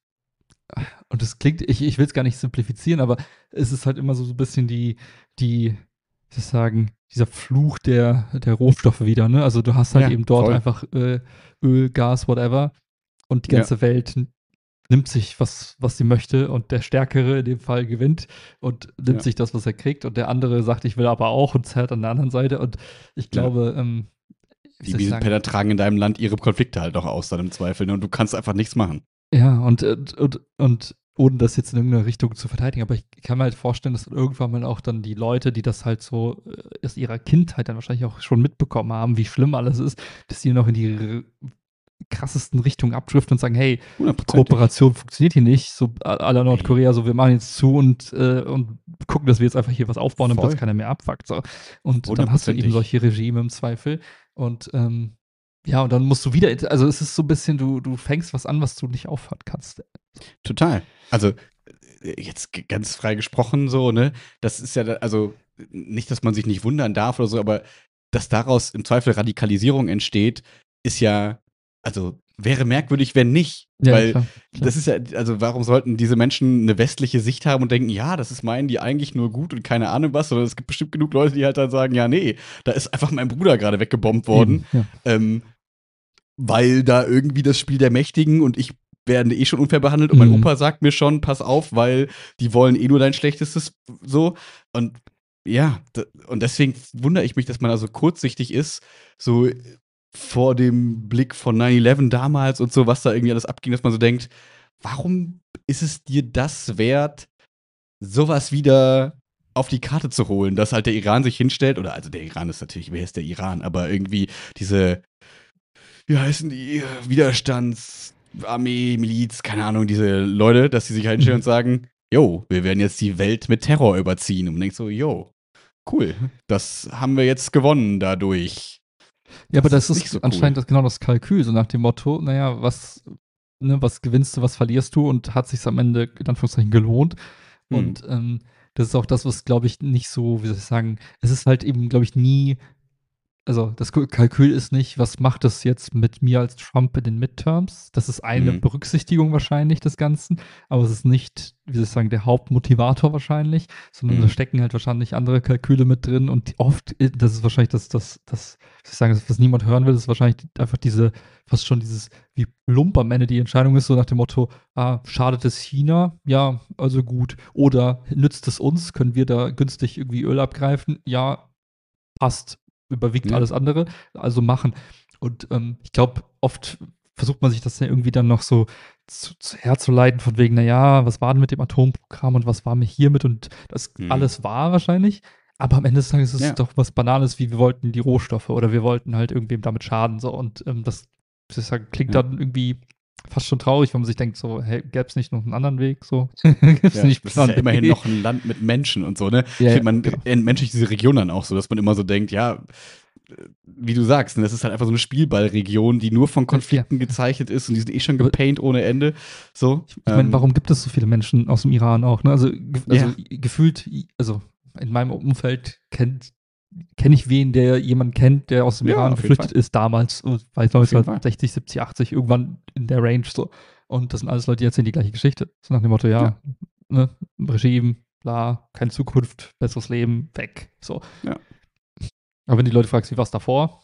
und das klingt, ich, ich will es gar nicht simplifizieren, aber es ist halt immer so, so ein bisschen die, die, wie soll ich sagen, dieser Fluch der, der Rohstoffe wieder, ne? Also du hast halt Ja, eben dort voll. einfach äh, Öl, Gas, whatever. Und die Ja. ganze Welt n- nimmt sich, was, was sie möchte, und der Stärkere in dem Fall gewinnt und nimmt Ja. sich das, was er kriegt, und der andere sagt, ich will aber auch, und zerrt an der anderen Seite. Und ich glaube, ähm, wie Die soll ich sagen, Wiesenpenner tragen in deinem Land ihre Konflikte halt auch aus, dann im Zweifel. Ne? Und du kannst einfach nichts machen. ja, und, und, und, und ohne das jetzt in irgendeine Richtung zu verteidigen, aber ich kann mir halt vorstellen, dass irgendwann mal auch dann die Leute, die das halt so äh, aus ihrer Kindheit dann wahrscheinlich auch schon mitbekommen haben, wie schlimm alles ist, dass die noch in die r- krassesten Richtungen abdriften und sagen, hey, Hundertprozentig. Kooperation funktioniert hier nicht, so à la Nordkorea, so wir machen jetzt zu und, äh, und gucken, dass wir jetzt einfach hier was aufbauen, damit Voll. uns keiner mehr abfuckt. So. Und dann hast du eben Hundertprozentig. solche Regime im Zweifel. Und ähm, ja, und dann musst du wieder, also es ist so ein bisschen, du, du fängst was an, was du nicht aufhören kannst. Total. Also, äh, jetzt g- ganz frei gesprochen, so, ne? Das ist ja, da- also, nicht, dass man sich nicht wundern darf oder so, aber dass daraus im Zweifel Radikalisierung entsteht, ist ja, also, wäre merkwürdig, wenn nicht. Ja, Weil klar, klar. das ist ja, also, warum sollten diese Menschen eine westliche Sicht haben und denken, ja, das ist meinen die eigentlich nur gut und keine Ahnung was, oder es gibt bestimmt genug Leute, die halt dann sagen, ja, nee, da ist einfach mein Bruder gerade weggebombt worden. Eben, ja. Ähm, weil da irgendwie das Spiel der Mächtigen und ich werden eh schon unfair behandelt und mein Mhm. Opa sagt mir schon, pass auf, weil die wollen eh nur dein Schlechtestes so. Und ja, d- und deswegen wundere ich mich, dass man da so kurzsichtig ist, so vor dem Blick von nine eleven damals und so, was da irgendwie alles abging, dass man so denkt, warum ist es dir das wert, sowas wieder auf die Karte zu holen, dass halt der Iran sich hinstellt, oder also der Iran ist natürlich, wer ist der Iran, aber irgendwie diese, wie heißen die, Widerstandsarmee, Miliz, keine Ahnung, diese Leute, dass die sich halt hinstellen Mhm. und sagen, yo, wir werden jetzt die Welt mit Terror überziehen. Und man denkt so, yo, cool, das haben wir jetzt gewonnen dadurch. Ja, aber das ist ist, nicht so cool. anscheinend das, genau das Kalkül, so nach dem Motto, naja, was, ne, was gewinnst du, was verlierst du, und hat sich am Ende in Anführungszeichen gelohnt. Hm. Und ähm, das ist auch das, was, glaube ich, nicht so, wie soll ich sagen, es ist halt eben, glaube ich, nie, also das Ku- Kalkül ist nicht, was macht das jetzt mit mir als Trump in den Midterms? Das ist eine Mhm. Berücksichtigung wahrscheinlich des Ganzen, aber es ist nicht, wie soll ich sagen, der Hauptmotivator wahrscheinlich, sondern Mhm. da stecken halt wahrscheinlich andere Kalküle mit drin, und die oft, äh, das ist wahrscheinlich das, das, das, wie soll ich sagen, das, was niemand hören will, ist wahrscheinlich einfach diese, fast schon dieses, wie plump am Ende die Entscheidung ist, so nach dem Motto, ah, schadet es China? Ja, also gut. Oder nützt es uns? Können wir da günstig irgendwie Öl abgreifen? Ja, passt, überwiegt Ja. alles andere, also machen. Und ähm, ich glaube, oft versucht man sich das ja irgendwie dann noch so zu, zu herzuleiten, von wegen, naja, was war denn mit dem Atomprogramm und was war mir hiermit, und das Mhm. alles war wahrscheinlich. Aber am Ende des Tages ist Ja. es doch was Banales, wie wir wollten die Rohstoffe oder wir wollten halt irgendwem damit schaden. So. Und ähm, das, wie soll ich sagen, klingt Ja. dann irgendwie fast schon traurig, wenn man sich denkt, so, hey, gäbe es nicht noch einen anderen Weg? So, gäb's Ja, nicht das ist ja immerhin B? noch ein Land mit Menschen und so, ne? Ja, Ich ja, finde, man genau. entmenschlicht diese Region dann auch so, dass man immer so denkt, ja, äh, wie du sagst, ne, das ist halt einfach so eine Spielballregion, die nur von Konflikten gezeichnet ist und die sind eh schon Aber- gepaint ohne Ende. So. Ich meine, ähm, warum gibt es so viele Menschen aus dem Iran auch? Ne? Also, ge also Ja. gefühlt, also in meinem Umfeld kennt kenne ich wen, der jemanden kennt, der aus dem Ja, Iran auf jeden geflüchtet ist damals, äh, weiß Auf jeden Fall. neunzehnhundertsechzig, siebzig, achtzig, irgendwann in der Range so. Und das sind alles Leute, die erzählen die gleiche Geschichte. So nach dem Motto, ja, Ja. ne, Regime, bla, keine Zukunft, besseres Leben, weg. So. Ja. Aber wenn die Leute fragst, wie war es davor?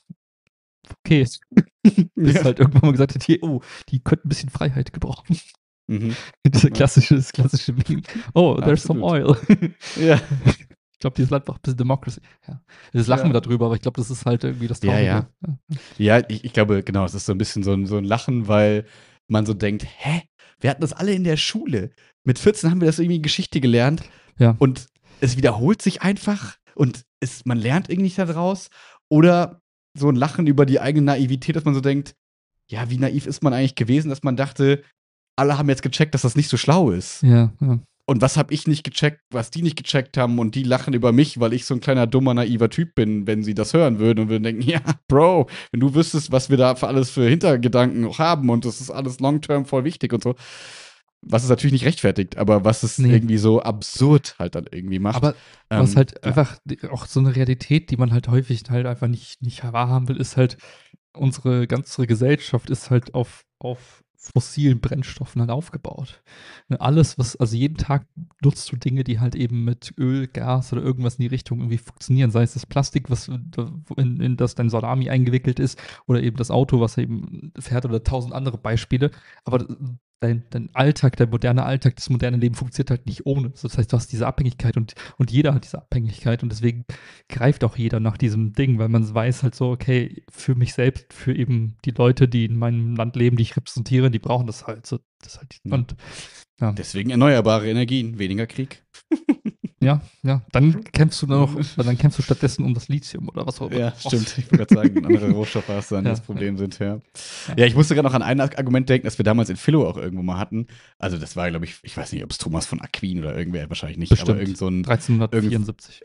Okay. Bis Ja. halt irgendwann mal gesagt hat, hier, oh, die könnten ein bisschen Freiheit gebrauchen. Mhm. Dieser Ja. klassische, das klassische Meme. Oh, there's some oil. Ja. Ich glaube, dieses Land braucht ein bisschen Democracy. Ja. Das lachen Ja. wir darüber, aber ich glaube, das ist halt irgendwie das Ja, Traurige. ja. Ja, ich, ich glaube, genau, es ist so ein bisschen so ein, so ein Lachen, weil man so denkt, hä? Wir hatten das alle in der Schule. Mit vierzehn haben wir das irgendwie in Geschichte gelernt. Ja. Und es wiederholt sich einfach und es, man lernt irgendwie nicht daraus. Oder so ein Lachen über die eigene Naivität, dass man so denkt, ja, wie naiv ist man eigentlich gewesen, dass man dachte, alle haben jetzt gecheckt, dass das nicht so schlau ist. Ja, ja. Und was habe ich nicht gecheckt, was die nicht gecheckt haben und die lachen über mich, weil ich so ein kleiner, dummer, naiver Typ bin, wenn sie das hören würden und würden denken, ja, Bro, wenn du wüsstest, was wir da für alles für Hintergedanken noch haben und das ist alles long-term voll wichtig und so. Was es natürlich nicht rechtfertigt, aber was es Nee. irgendwie so absurd halt dann irgendwie macht. Aber Ähm, was halt ja. einfach die- auch so eine Realität, die man halt häufig halt einfach nicht, nicht wahrhaben will, ist halt, unsere ganze Gesellschaft ist halt auf, auf fossilen Brennstoffen halt aufgebaut. Ne, alles, was, also jeden Tag nutzt du Dinge, die halt eben mit Öl, Gas oder irgendwas in die Richtung irgendwie funktionieren. Sei es das Plastik, was in, in das dein Salami eingewickelt ist, oder eben das Auto, was eben fährt, oder tausend andere Beispiele. Aber dein, dein Alltag, der moderne Alltag, das moderne Leben funktioniert halt nicht ohne. Das heißt, du hast diese Abhängigkeit und, und jeder hat diese Abhängigkeit und deswegen greift auch jeder nach diesem Ding, weil man weiß halt so, okay, für mich selbst, für eben die Leute, die in meinem Land leben, die ich repräsentiere, die brauchen das halt. So, das ist halt Ja. und ja. Deswegen erneuerbare Energien, weniger Krieg. Ja, ja, dann kämpfst du noch, dann kämpfst du stattdessen um das Lithium oder was auch immer. Ja, stimmt. Ich wollte gerade sagen, andere Rohstoffe hast dann Ja, das Problem ja. sind, ja. Ja. Ja, ich musste gerade noch an ein Argument denken, das wir damals in Philo auch irgendwo mal hatten. Also das war, glaube ich, ich weiß nicht, ob es Thomas von Aquin oder irgendwer, wahrscheinlich nicht, Bestimmt. aber irgend so ein dreizehnhundertvierundsiebzig.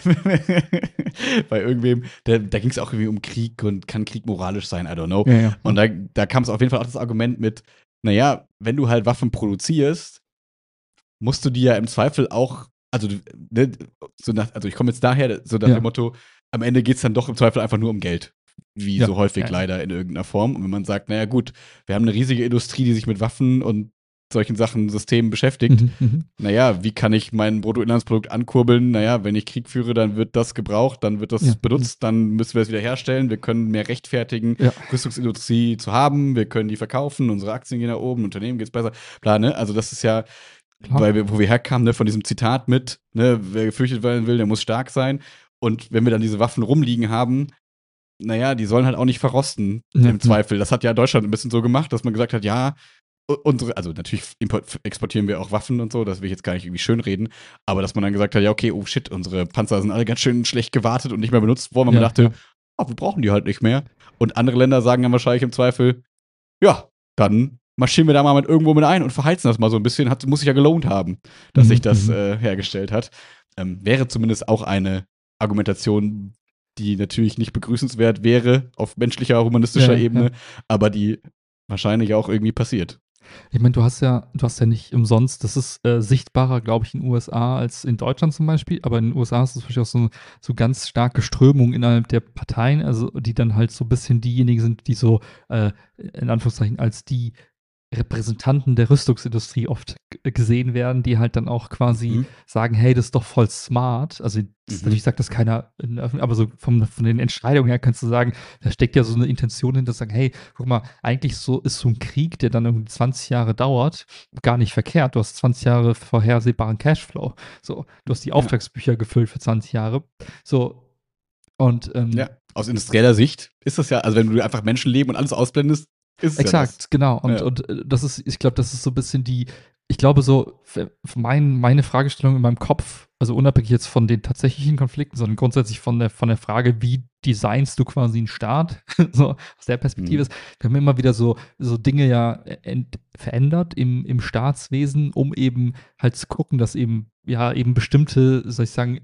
bei irgendwem, da, da ging es auch irgendwie um Krieg und kann Krieg moralisch sein, I don't know. Ja, ja. Und da, da kam es auf jeden Fall auch das Argument mit, naja, wenn du halt Waffen produzierst, musst du die ja im Zweifel auch, also, ne, so nach, also ich komme jetzt daher, so nach Ja. dem Motto, am Ende geht es dann doch im Zweifel einfach nur um Geld. Wie Ja. so häufig Ja. leider in irgendeiner Form. Und wenn man sagt, naja gut, wir haben eine riesige Industrie, die sich mit Waffen und solchen Sachen, Systemen beschäftigt, Mhm, mhm. naja, wie kann ich mein Bruttoinlandsprodukt ankurbeln? Naja, wenn ich Krieg führe, dann wird das gebraucht, dann wird das Ja. benutzt, dann müssen wir es wieder herstellen. Wir können mehr rechtfertigen, Ja. Rüstungsindustrie zu haben, wir können die verkaufen, unsere Aktien gehen nach oben, Unternehmen geht's besser. Klar, ne? Also das ist ja, Klar. weil wir, wo wir herkamen, ne, von diesem Zitat mit, ne, wer gefürchtet werden will, der muss stark sein. Und wenn wir dann diese Waffen rumliegen haben, naja, die sollen halt auch nicht verrosten, Ja, im Zweifel. Das hat ja Deutschland ein bisschen so gemacht, dass man gesagt hat, ja, unsere, also natürlich import, exportieren wir auch Waffen und so, das will ich jetzt gar nicht irgendwie schönreden, aber dass man dann gesagt hat, ja, okay, oh shit, unsere Panzer sind alle ganz schön schlecht gewartet und nicht mehr benutzt worden, weil man Ja, dachte, ja. ah, wir brauchen die halt nicht mehr. Und andere Länder sagen dann wahrscheinlich im Zweifel, ja, dann marschieren wir da mal mit irgendwo mit ein und verheizen das mal so ein bisschen. Hat, muss sich ja gelohnt haben, dass Mhm, sich das mhm. äh, hergestellt hat. Ähm, wäre zumindest auch eine Argumentation, die natürlich nicht begrüßenswert wäre auf menschlicher, humanistischer Ja, ja, Ebene, ja. aber die wahrscheinlich auch irgendwie passiert. Ich meine, du hast ja, du hast ja nicht umsonst, das ist äh, sichtbarer, glaube ich, in den U S A als in Deutschland zum Beispiel, aber in den U S A ist es zum Beispiel auch so, so ganz starke Strömungen innerhalb der Parteien, also die dann halt so ein bisschen diejenigen sind, die so, äh, in Anführungszeichen, als die Repräsentanten der Rüstungsindustrie oft g- gesehen werden, die halt dann auch quasi Mhm. sagen, hey, das ist doch voll smart. Also das, Mhm. natürlich sagt das keiner, in der Öffentlich- aber so vom, von den Entscheidungen her kannst du sagen, da steckt ja so eine Intention hinter, zu sagen, hey, guck mal, eigentlich so ist so ein Krieg, der dann irgendwie zwanzig Jahre dauert, gar nicht verkehrt. Du hast zwanzig Jahre vorhersehbaren Cashflow. So, du hast die Auftragsbücher gefüllt für zwanzig Jahre. So, und ähm, Ja, aus industrieller Sicht ist das ja, also wenn du einfach Menschenleben und alles ausblendest, ist es exakt, ja das. genau. Und, Ja. und äh, das ist, ich glaube, das ist so ein bisschen die, ich glaube, so f- mein, meine Fragestellung in meinem Kopf, also unabhängig jetzt von den tatsächlichen Konflikten, sondern grundsätzlich von der, von der Frage, wie designst du quasi einen Staat, so aus der Perspektive Mhm. ist, wir haben immer wieder so, so Dinge ja ent, verändert im, im Staatswesen, um eben halt zu gucken, dass eben, ja, eben bestimmte, soll ich sagen,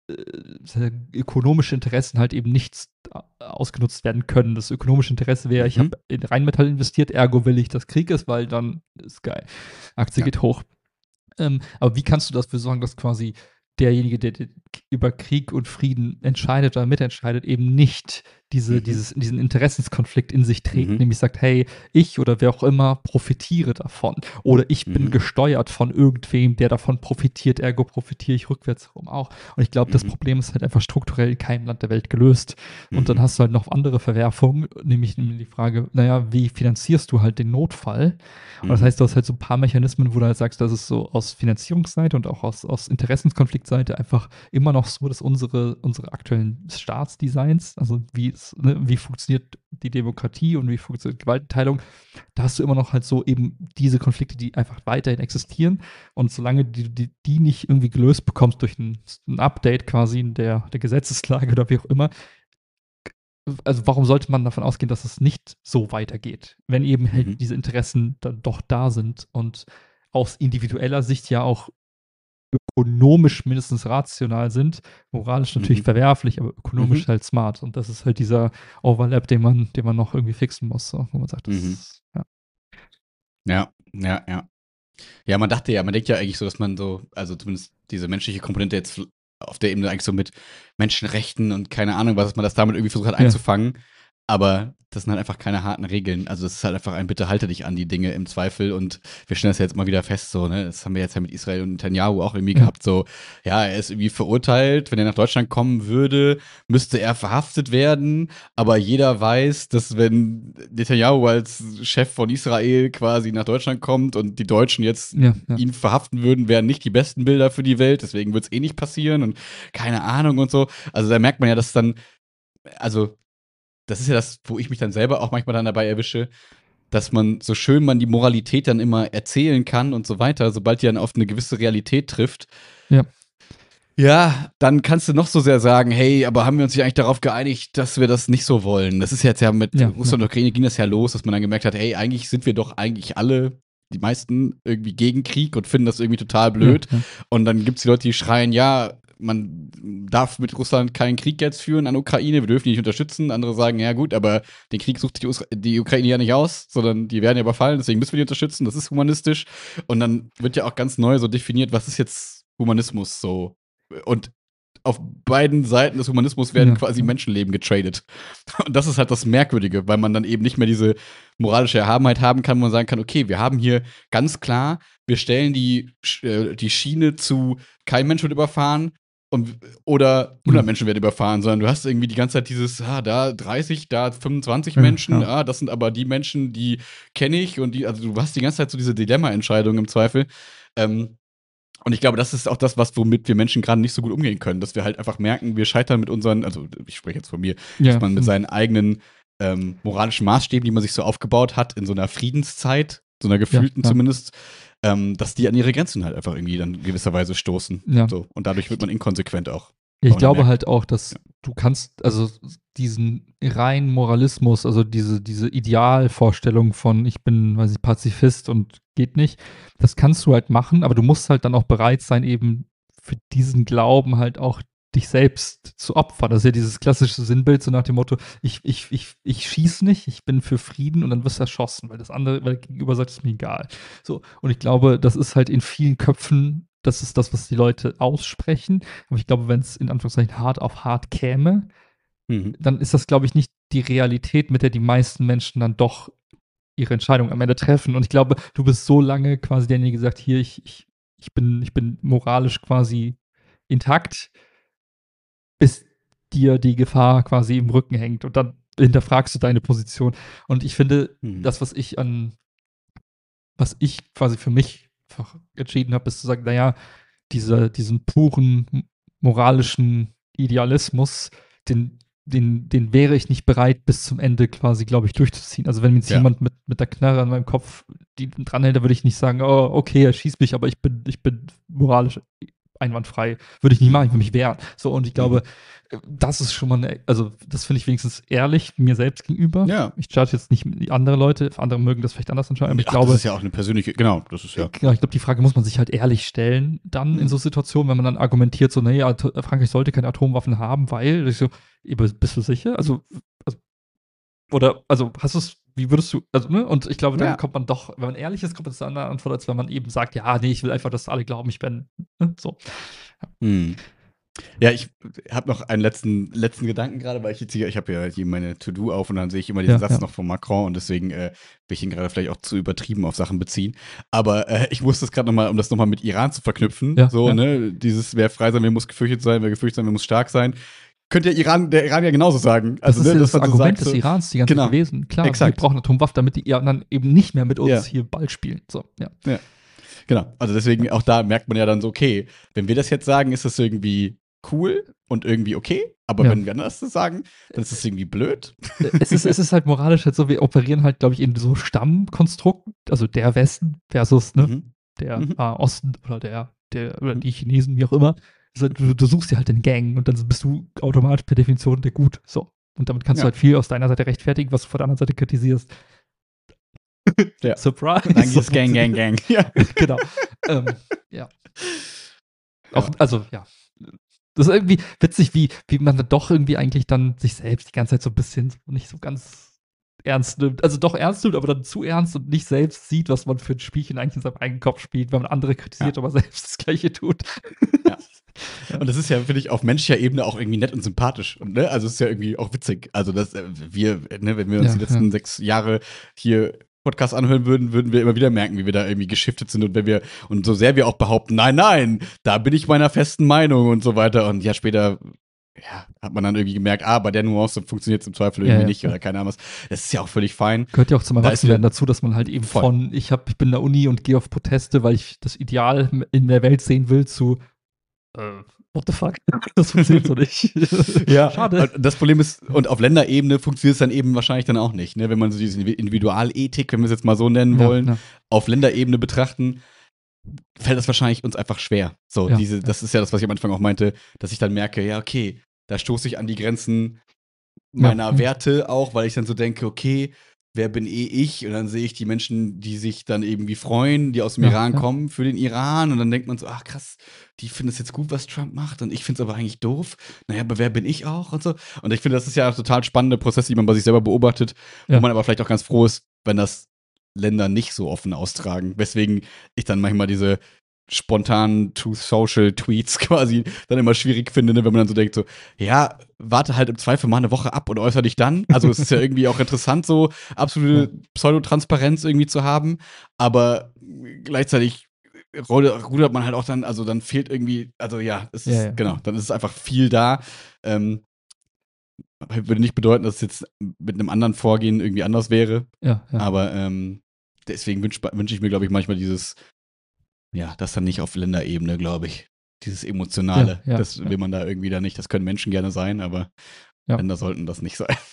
äh, ökonomische Interessen halt eben nicht ausgenutzt werden können. Das ökonomische Interesse wäre, ich Mhm. habe in Rheinmetall investiert, ergo will ich, dass Krieg ist, weil dann ist geil. Aktie Ja. geht hoch. Ähm, aber wie kannst du dafür sorgen, dass quasi derjenige, der, der über Krieg und Frieden entscheidet oder mitentscheidet, eben nicht diese, Mhm. dieses, diesen Interessenskonflikt in sich trägt, Mhm. nämlich sagt, hey, ich oder wer auch immer profitiere davon oder ich bin Mhm. gesteuert von irgendwem, der davon profitiert, ergo profitiere ich rückwärts herum auch. Und ich glaube, das Mhm. Problem ist halt einfach strukturell in keinem Land der Welt gelöst. Und dann Mhm. hast du halt noch andere Verwerfungen, nämlich, nämlich die Frage, naja, wie finanzierst du halt den Notfall? Und das Mhm. heißt, du hast halt so ein paar Mechanismen, wo du halt sagst, das ist so aus Finanzierungsseite und auch aus, aus Interessenskonfliktseite einfach immer noch so, dass unsere, unsere aktuellen Staatsdesigns, also wie, es, ne, wie funktioniert die Demokratie und wie funktioniert Gewaltenteilung, da hast du immer noch halt so eben diese Konflikte, die einfach weiterhin existieren. Und solange du die, die, die nicht irgendwie gelöst bekommst durch ein, ein Update quasi in der, der Gesetzeslage oder wie auch immer, also warum sollte man davon ausgehen, dass es nicht so weitergeht, wenn eben halt Mhm. diese Interessen dann doch da sind und aus individueller Sicht ja auch ökonomisch mindestens rational sind, moralisch natürlich Mhm. verwerflich, aber ökonomisch Mhm. halt smart. Und das ist halt dieser Overlap, den man, den man noch irgendwie fixen muss, so, wo man sagt, Mhm. das, ja. Ja, ja, ja. Ja, man dachte ja, man denkt ja eigentlich so, dass man so, also zumindest diese menschliche Komponente jetzt auf der Ebene eigentlich so mit Menschenrechten und keine Ahnung, was man das damit irgendwie versucht hat Ja. einzufangen. Aber das sind halt einfach keine harten Regeln. Also es ist halt einfach ein Bitte halte dich an die Dinge im Zweifel und wir stellen das ja jetzt mal wieder fest, so, ne? Das haben wir jetzt ja mit Israel und Netanyahu auch irgendwie Ja. gehabt, so, ja, er ist irgendwie verurteilt, wenn er nach Deutschland kommen würde, müsste er verhaftet werden, aber jeder weiß, dass wenn Netanyahu als Chef von Israel quasi nach Deutschland kommt und die Deutschen jetzt Ja, ja. ihn verhaften würden, wären nicht die besten Bilder für die Welt, deswegen wird es eh nicht passieren und keine Ahnung und so. Also da merkt man ja, dass dann, also das ist ja das, wo ich mich dann selber auch manchmal dann dabei erwische, dass man, so schön man die Moralität dann immer erzählen kann und so weiter, sobald die dann auf eine gewisse Realität trifft, Ja. ja, dann kannst du noch so sehr sagen, hey, aber haben wir uns nicht eigentlich darauf geeinigt, dass wir das nicht so wollen? Das ist jetzt ja mit Ja, Russland und Ukraine ging das ja los, dass man dann gemerkt hat, hey, eigentlich sind wir doch eigentlich alle, die meisten, irgendwie gegen Krieg und finden das irgendwie total blöd. Ja, ja. Und dann gibt es die Leute, die schreien, ja, man darf mit Russland keinen Krieg jetzt führen an Ukraine, wir dürfen die nicht unterstützen. Andere sagen, ja gut, aber den Krieg sucht die, Us die Ukraine ja nicht aus, sondern die werden ja überfallen, deswegen müssen wir die unterstützen, das ist humanistisch. Und dann wird ja auch ganz neu so definiert, was ist jetzt Humanismus so? Und auf beiden Seiten des Humanismus werden Ja, quasi ja. Menschenleben getradet. Und das ist halt das Merkwürdige, weil man dann eben nicht mehr diese moralische Erhabenheit haben kann, wo man sagen kann, okay, wir haben hier ganz klar, wir stellen die, äh, die Schiene zu, kein Mensch wird überfahren und, oder hundert Ja. Menschen werden überfahren, sondern du hast irgendwie die ganze Zeit dieses, ah, da dreißig, da fünfundzwanzig Ja, Menschen, ja. ah, das sind aber die Menschen, die kenne ich und die, also du hast die ganze Zeit so diese Dilemma-Entscheidung im Zweifel. Ähm, und ich glaube, das ist auch das, was womit wir Menschen gerade nicht so gut umgehen können, dass wir halt einfach merken, wir scheitern mit unseren, also ich spreche jetzt von mir, Ja. dass man mit seinen eigenen ähm, moralischen Maßstäben, die man sich so aufgebaut hat, in so einer Friedenszeit, so einer gefühlten Ja, ja. zumindest, ähm, dass die an ihre Grenzen halt einfach irgendwie dann gewisserweise stoßen. Ja. So. Und dadurch wird man inkonsequent auch. Ja, ich Kann man glaube merken. halt auch, dass Ja. du kannst, also diesen reinen Moralismus, also diese, diese Idealvorstellung von ich bin, weiß ich, Pazifist und geht nicht, das kannst du halt machen, aber du musst halt dann auch bereit sein, eben für diesen Glauben halt auch dich selbst zu opfern. Das ist ja dieses klassische Sinnbild, so nach dem Motto, ich, ich, ich, ich schieße nicht, ich bin für Frieden und dann wirst du erschossen, weil das andere, weil der Gegenüber sagt, es ist mir egal. So, und ich glaube, das ist halt in vielen Köpfen, das ist das, was die Leute aussprechen. Aber ich glaube, wenn es in Anführungszeichen hart auf hart käme, Mhm. dann ist das, glaube ich, nicht die Realität, mit der die meisten Menschen dann doch ihre Entscheidung am Ende treffen. Und ich glaube, du bist so lange quasi derjenige, der gesagt, hier, ich, ich, ich, bin, ich bin moralisch quasi intakt, bis dir die Gefahr quasi im Rücken hängt. Und dann hinterfragst du deine Position. Und ich finde, Mhm. das, was ich an, was ich quasi für mich einfach entschieden habe, ist zu sagen, naja, diese, diesen puren moralischen Idealismus, den, den, den wäre ich nicht bereit, bis zum Ende quasi, glaube ich, durchzuziehen. Also wenn mir jetzt Ja. jemand mit, mit der Knarre an meinem Kopf die dranhält, da würde ich nicht sagen, oh, okay, er schießt mich, aber ich bin, ich bin moralisch einwandfrei. Würde ich nicht machen, ich würde mich wehren. So, und ich glaube, das ist schon mal, eine, also das finde ich wenigstens ehrlich mir selbst gegenüber. Ja. Ich judge jetzt nicht andere Leute, andere mögen das vielleicht anders entscheiden, aber ich Ach, glaube, das ist ja auch eine persönliche, genau, das ist ja. Genau, ich glaube, die Frage muss man sich halt ehrlich stellen, dann Mhm. in so Situationen, wenn man dann argumentiert, so, nee, At- Frankreich sollte keine Atomwaffen haben, weil, ich so, bist du sicher? Also, also oder, also, hast du es, wie würdest du, also, ne? Und ich glaube, dann Ja. kommt man doch, wenn man ehrlich ist, kommt man zu einer anderen Antwort, als wenn man eben sagt, ja, nee, ich will einfach, dass alle glauben, ich bin, ne? So. Hm. Ja, ich habe noch einen letzten, letzten Gedanken gerade, weil ich jetzt hier, ich habe ja hier meine To-Do auf und dann sehe ich immer diesen Ja, Satz ja. noch von Macron und deswegen äh, will ich ihn gerade vielleicht auch zu übertrieben auf Sachen beziehen. Aber äh, ich musste es gerade nochmal, um das nochmal mit Iran zu verknüpfen, Ja, so, ja. ne, dieses, wer frei sein will, muss gefürchtet sein, wer gefürchtet sein will, muss stark sein. Könnte der Iran, der Iran ja genauso sagen. Das Also, ist ne, ja das man so Argument sagt, des so, Irans die ganze genau, Zeit gewesen. Klar, exakt. wir brauchen Atomwaffen, damit die anderen eben nicht mehr mit uns Ja. hier Ball spielen. So, ja. Ja. Genau, also deswegen auch da merkt man ja dann so, okay, wenn wir das jetzt sagen, ist das irgendwie cool und irgendwie okay, aber Ja. wenn wir das sagen, dann ist das irgendwie blöd. es, ist, es ist halt moralisch halt so, wir operieren halt, glaube ich, in so Stammkonstrukten, also der Westen versus ne, Mhm. der Mhm. äh, Osten oder der, der oder Mhm. die Chinesen, wie auch immer. Also, du, du suchst dir halt den Gang und dann bist du automatisch per Definition der Gut. So. Und damit kannst Ja. du halt viel aus deiner Seite rechtfertigen, was du von der anderen Seite kritisierst. Ja. Surprise! Dann ist Gang, Gang, Gang. Ja. Genau. ähm, ja. Auch, Ja. also, ja. Das ist irgendwie witzig, wie, wie man dann doch irgendwie eigentlich dann sich selbst die ganze Zeit so ein bisschen so nicht so ganz ernst nimmt. Also doch ernst nimmt, aber dann zu ernst und nicht selbst sieht, was man für ein Spielchen eigentlich in seinem eigenen Kopf spielt, wenn man andere kritisiert, Ja. aber selbst das Gleiche tut. Ja. Und das ist ja, finde ich, auf menschlicher Ebene auch irgendwie nett und sympathisch. Und, ne? Also es ist ja irgendwie auch witzig. Also, dass äh, wir, ne, wenn wir uns Ja, die letzten ja. sechs Jahre hier Podcast anhören würden, würden wir immer wieder merken, wie wir da irgendwie geschiftet sind. Und wenn wir, und so sehr wir auch behaupten, nein, nein, da bin ich meiner festen Meinung und so weiter. Und ja, später ja, hat man dann irgendwie gemerkt, ah, bei der Nuance funktioniert es im Zweifel irgendwie Ja, ja, nicht ja. oder keine Ahnung was. Das ist ja auch völlig fein. Gehört ja auch zum Da ist Erwachsenwerden ja- dazu, dass man halt eben Voll. von, ich, hab, ich bin in der Uni und gehe auf Proteste, weil ich das Ideal in der Welt sehen will, zu äh, what the fuck? Das funktioniert so nicht. Ja, Schade. und das Problem ist, und auf Länderebene funktioniert es dann eben wahrscheinlich dann auch nicht, ne? Wenn man so diese Individualethik, wenn wir es jetzt mal so nennen Ja, wollen, ja. auf Länderebene betrachten, fällt das wahrscheinlich uns einfach schwer. So, Ja, diese, ja. das ist ja das, was ich am Anfang auch meinte, dass ich dann merke, ja, okay, da stoße ich an die Grenzen meiner Ja. Werte auch, weil ich dann so denke, okay, wer bin eh ich? Und dann sehe ich die Menschen, die sich dann irgendwie freuen, die aus dem Ja, Iran ja. kommen für den Iran. Und dann denkt man so, ach krass, die finden es jetzt gut, was Trump macht. Und ich finde es aber eigentlich doof. Naja, aber wer bin ich auch? Und so. Und ich finde, das ist ja ein total spannende Prozess, die man bei sich selber beobachtet, Ja. wo man aber vielleicht auch ganz froh ist, wenn das Länder nicht so offen austragen. Weswegen ich dann manchmal diese spontanen Truth-Social-Tweets quasi dann immer schwierig finde, ne? Wenn man dann so denkt, so, ja, warte halt im Zweifel mal eine Woche ab und äußere dich dann. Also es ist ja irgendwie auch interessant, so absolute Pseudotransparenz irgendwie zu haben, aber gleichzeitig rudert rudert man halt auch dann, also dann fehlt irgendwie, also ja, es ist, Ja, ja. genau, dann ist es einfach viel da. Ähm, würde nicht bedeuten, dass es jetzt mit einem anderen Vorgehen irgendwie anders wäre, Ja, ja. aber ähm, deswegen wünsche wünsch ich mir, glaube ich, manchmal dieses, ja, das dann nicht auf Länderebene, glaube ich. Dieses Emotionale, Ja, ja, das ja. will man da irgendwie da nicht. Das können Menschen gerne sein, aber Ja. Länder sollten das nicht sein.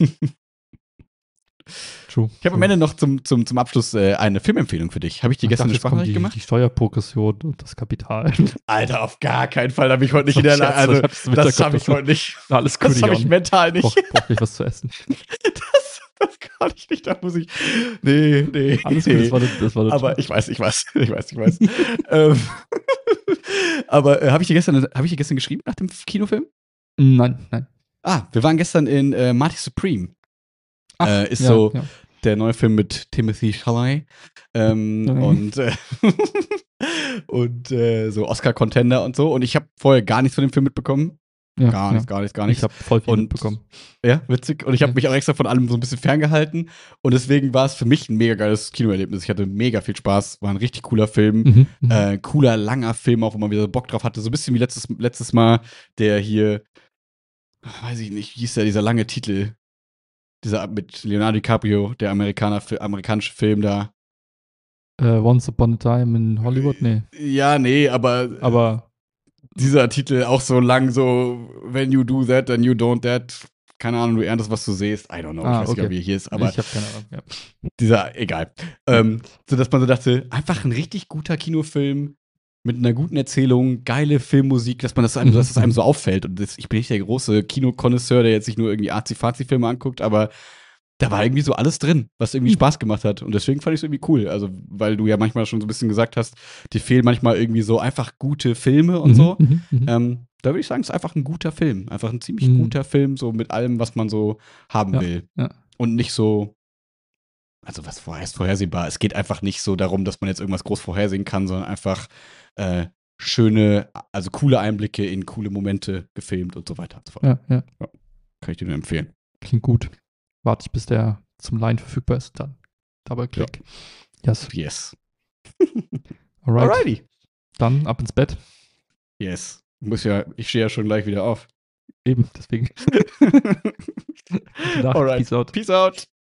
True. Ich habe am Ende noch zum, zum, zum Abschluss äh, eine Filmempfehlung für dich. Habe ich dir Ich gestern dachte, eine jetzt kommt Sprachnachricht die, gemacht? die Steuerprogression und das Kapital. Alter, auf gar keinen Fall. Da bin ich heute nicht in der Scherz, Lage. Also, ich hab's im das Hinterkopf, habe ich das- heute nicht. Alles Das cool, habe ich Jon. mental nicht. Brauch, brauch nicht was zu essen. Das, das kann ich nicht. Da muss ich. Nee, nee. Alles nee. gut, das war, eine- das war eine Aber ich weiß, ich weiß, ich weiß, ich weiß. ähm, aber äh, habe ich dir gestern, habe ich dir gestern geschrieben nach dem Kinofilm? Nein, nein. Ah, wir waren gestern in äh, Marty Supreme. Ach, äh, ist ja, so ja. der neue Film mit Timothy Chalamet ähm, Okay. und äh, und äh, so Oscar-Contender und so. Und ich habe vorher gar nichts von dem Film mitbekommen. Ja, Gar ja. nichts, gar nichts, gar Ich nichts. habe voll viel Und- mitbekommen. Ja, witzig. Und ich habe Ja. mich auch extra von allem so ein bisschen ferngehalten. Und deswegen war es für mich ein mega geiles Kinoerlebnis. Ich hatte mega viel Spaß. War ein richtig cooler Film. Mhm, mhm. Äh, cooler, langer Film, auch wo man wieder Bock drauf hatte. So ein bisschen wie letztes, letztes Mal, der hier, weiß ich nicht, wie hieß der, dieser lange Titel. Dieser mit Leonardo DiCaprio, der Amerikaner, amerikanische Film da. Äh, Once Upon a Time in Hollywood? Nee. Ja, nee, aber, Aber dieser Titel auch so lang, so, when you do that, then you don't that. Keine Ahnung, du erntest, was du siehst. I don't know, Ah, ich weiß nicht, okay. wie er hier ist, aber ich habe keine Ahnung. Ja. dieser, egal. Ähm, so dass man so dachte, einfach ein richtig guter Kinofilm mit einer guten Erzählung, geile Filmmusik, dass man das einem, Mhm. dass das einem so auffällt. Und das, ich bin nicht der große Kinokonnoisseur, der jetzt nicht nur irgendwie Azi-Fazi-Filme anguckt, aber da war irgendwie so alles drin, was irgendwie Mhm. Spaß gemacht hat. Und deswegen fand ich es irgendwie cool. Also, weil du ja manchmal schon so ein bisschen gesagt hast, dir fehlen manchmal irgendwie so einfach gute Filme und Mhm, so. mhm, mhm. Ähm, da würde ich sagen, es ist einfach ein guter Film. Einfach ein ziemlich Mhm. guter Film, so mit allem, was man so haben Ja, will. ja. Und nicht so, also was vorher ist vorhersehbar. Es geht einfach nicht so darum, dass man jetzt irgendwas groß vorhersehen kann, sondern einfach äh, schöne, also coole Einblicke in coole Momente gefilmt und so weiter und so fort. Ja, ja. Kann ich dir nur empfehlen. Klingt gut. Warte ich, bis der zum Leihen verfügbar ist, dann Double-Click. Yes. Yes. Alright. Alrighty. Dann ab ins Bett. Yes. Muss ja, ich stehe ja schon gleich wieder auf. Eben, deswegen. Gute Nacht. Alright. Peace out. Peace out.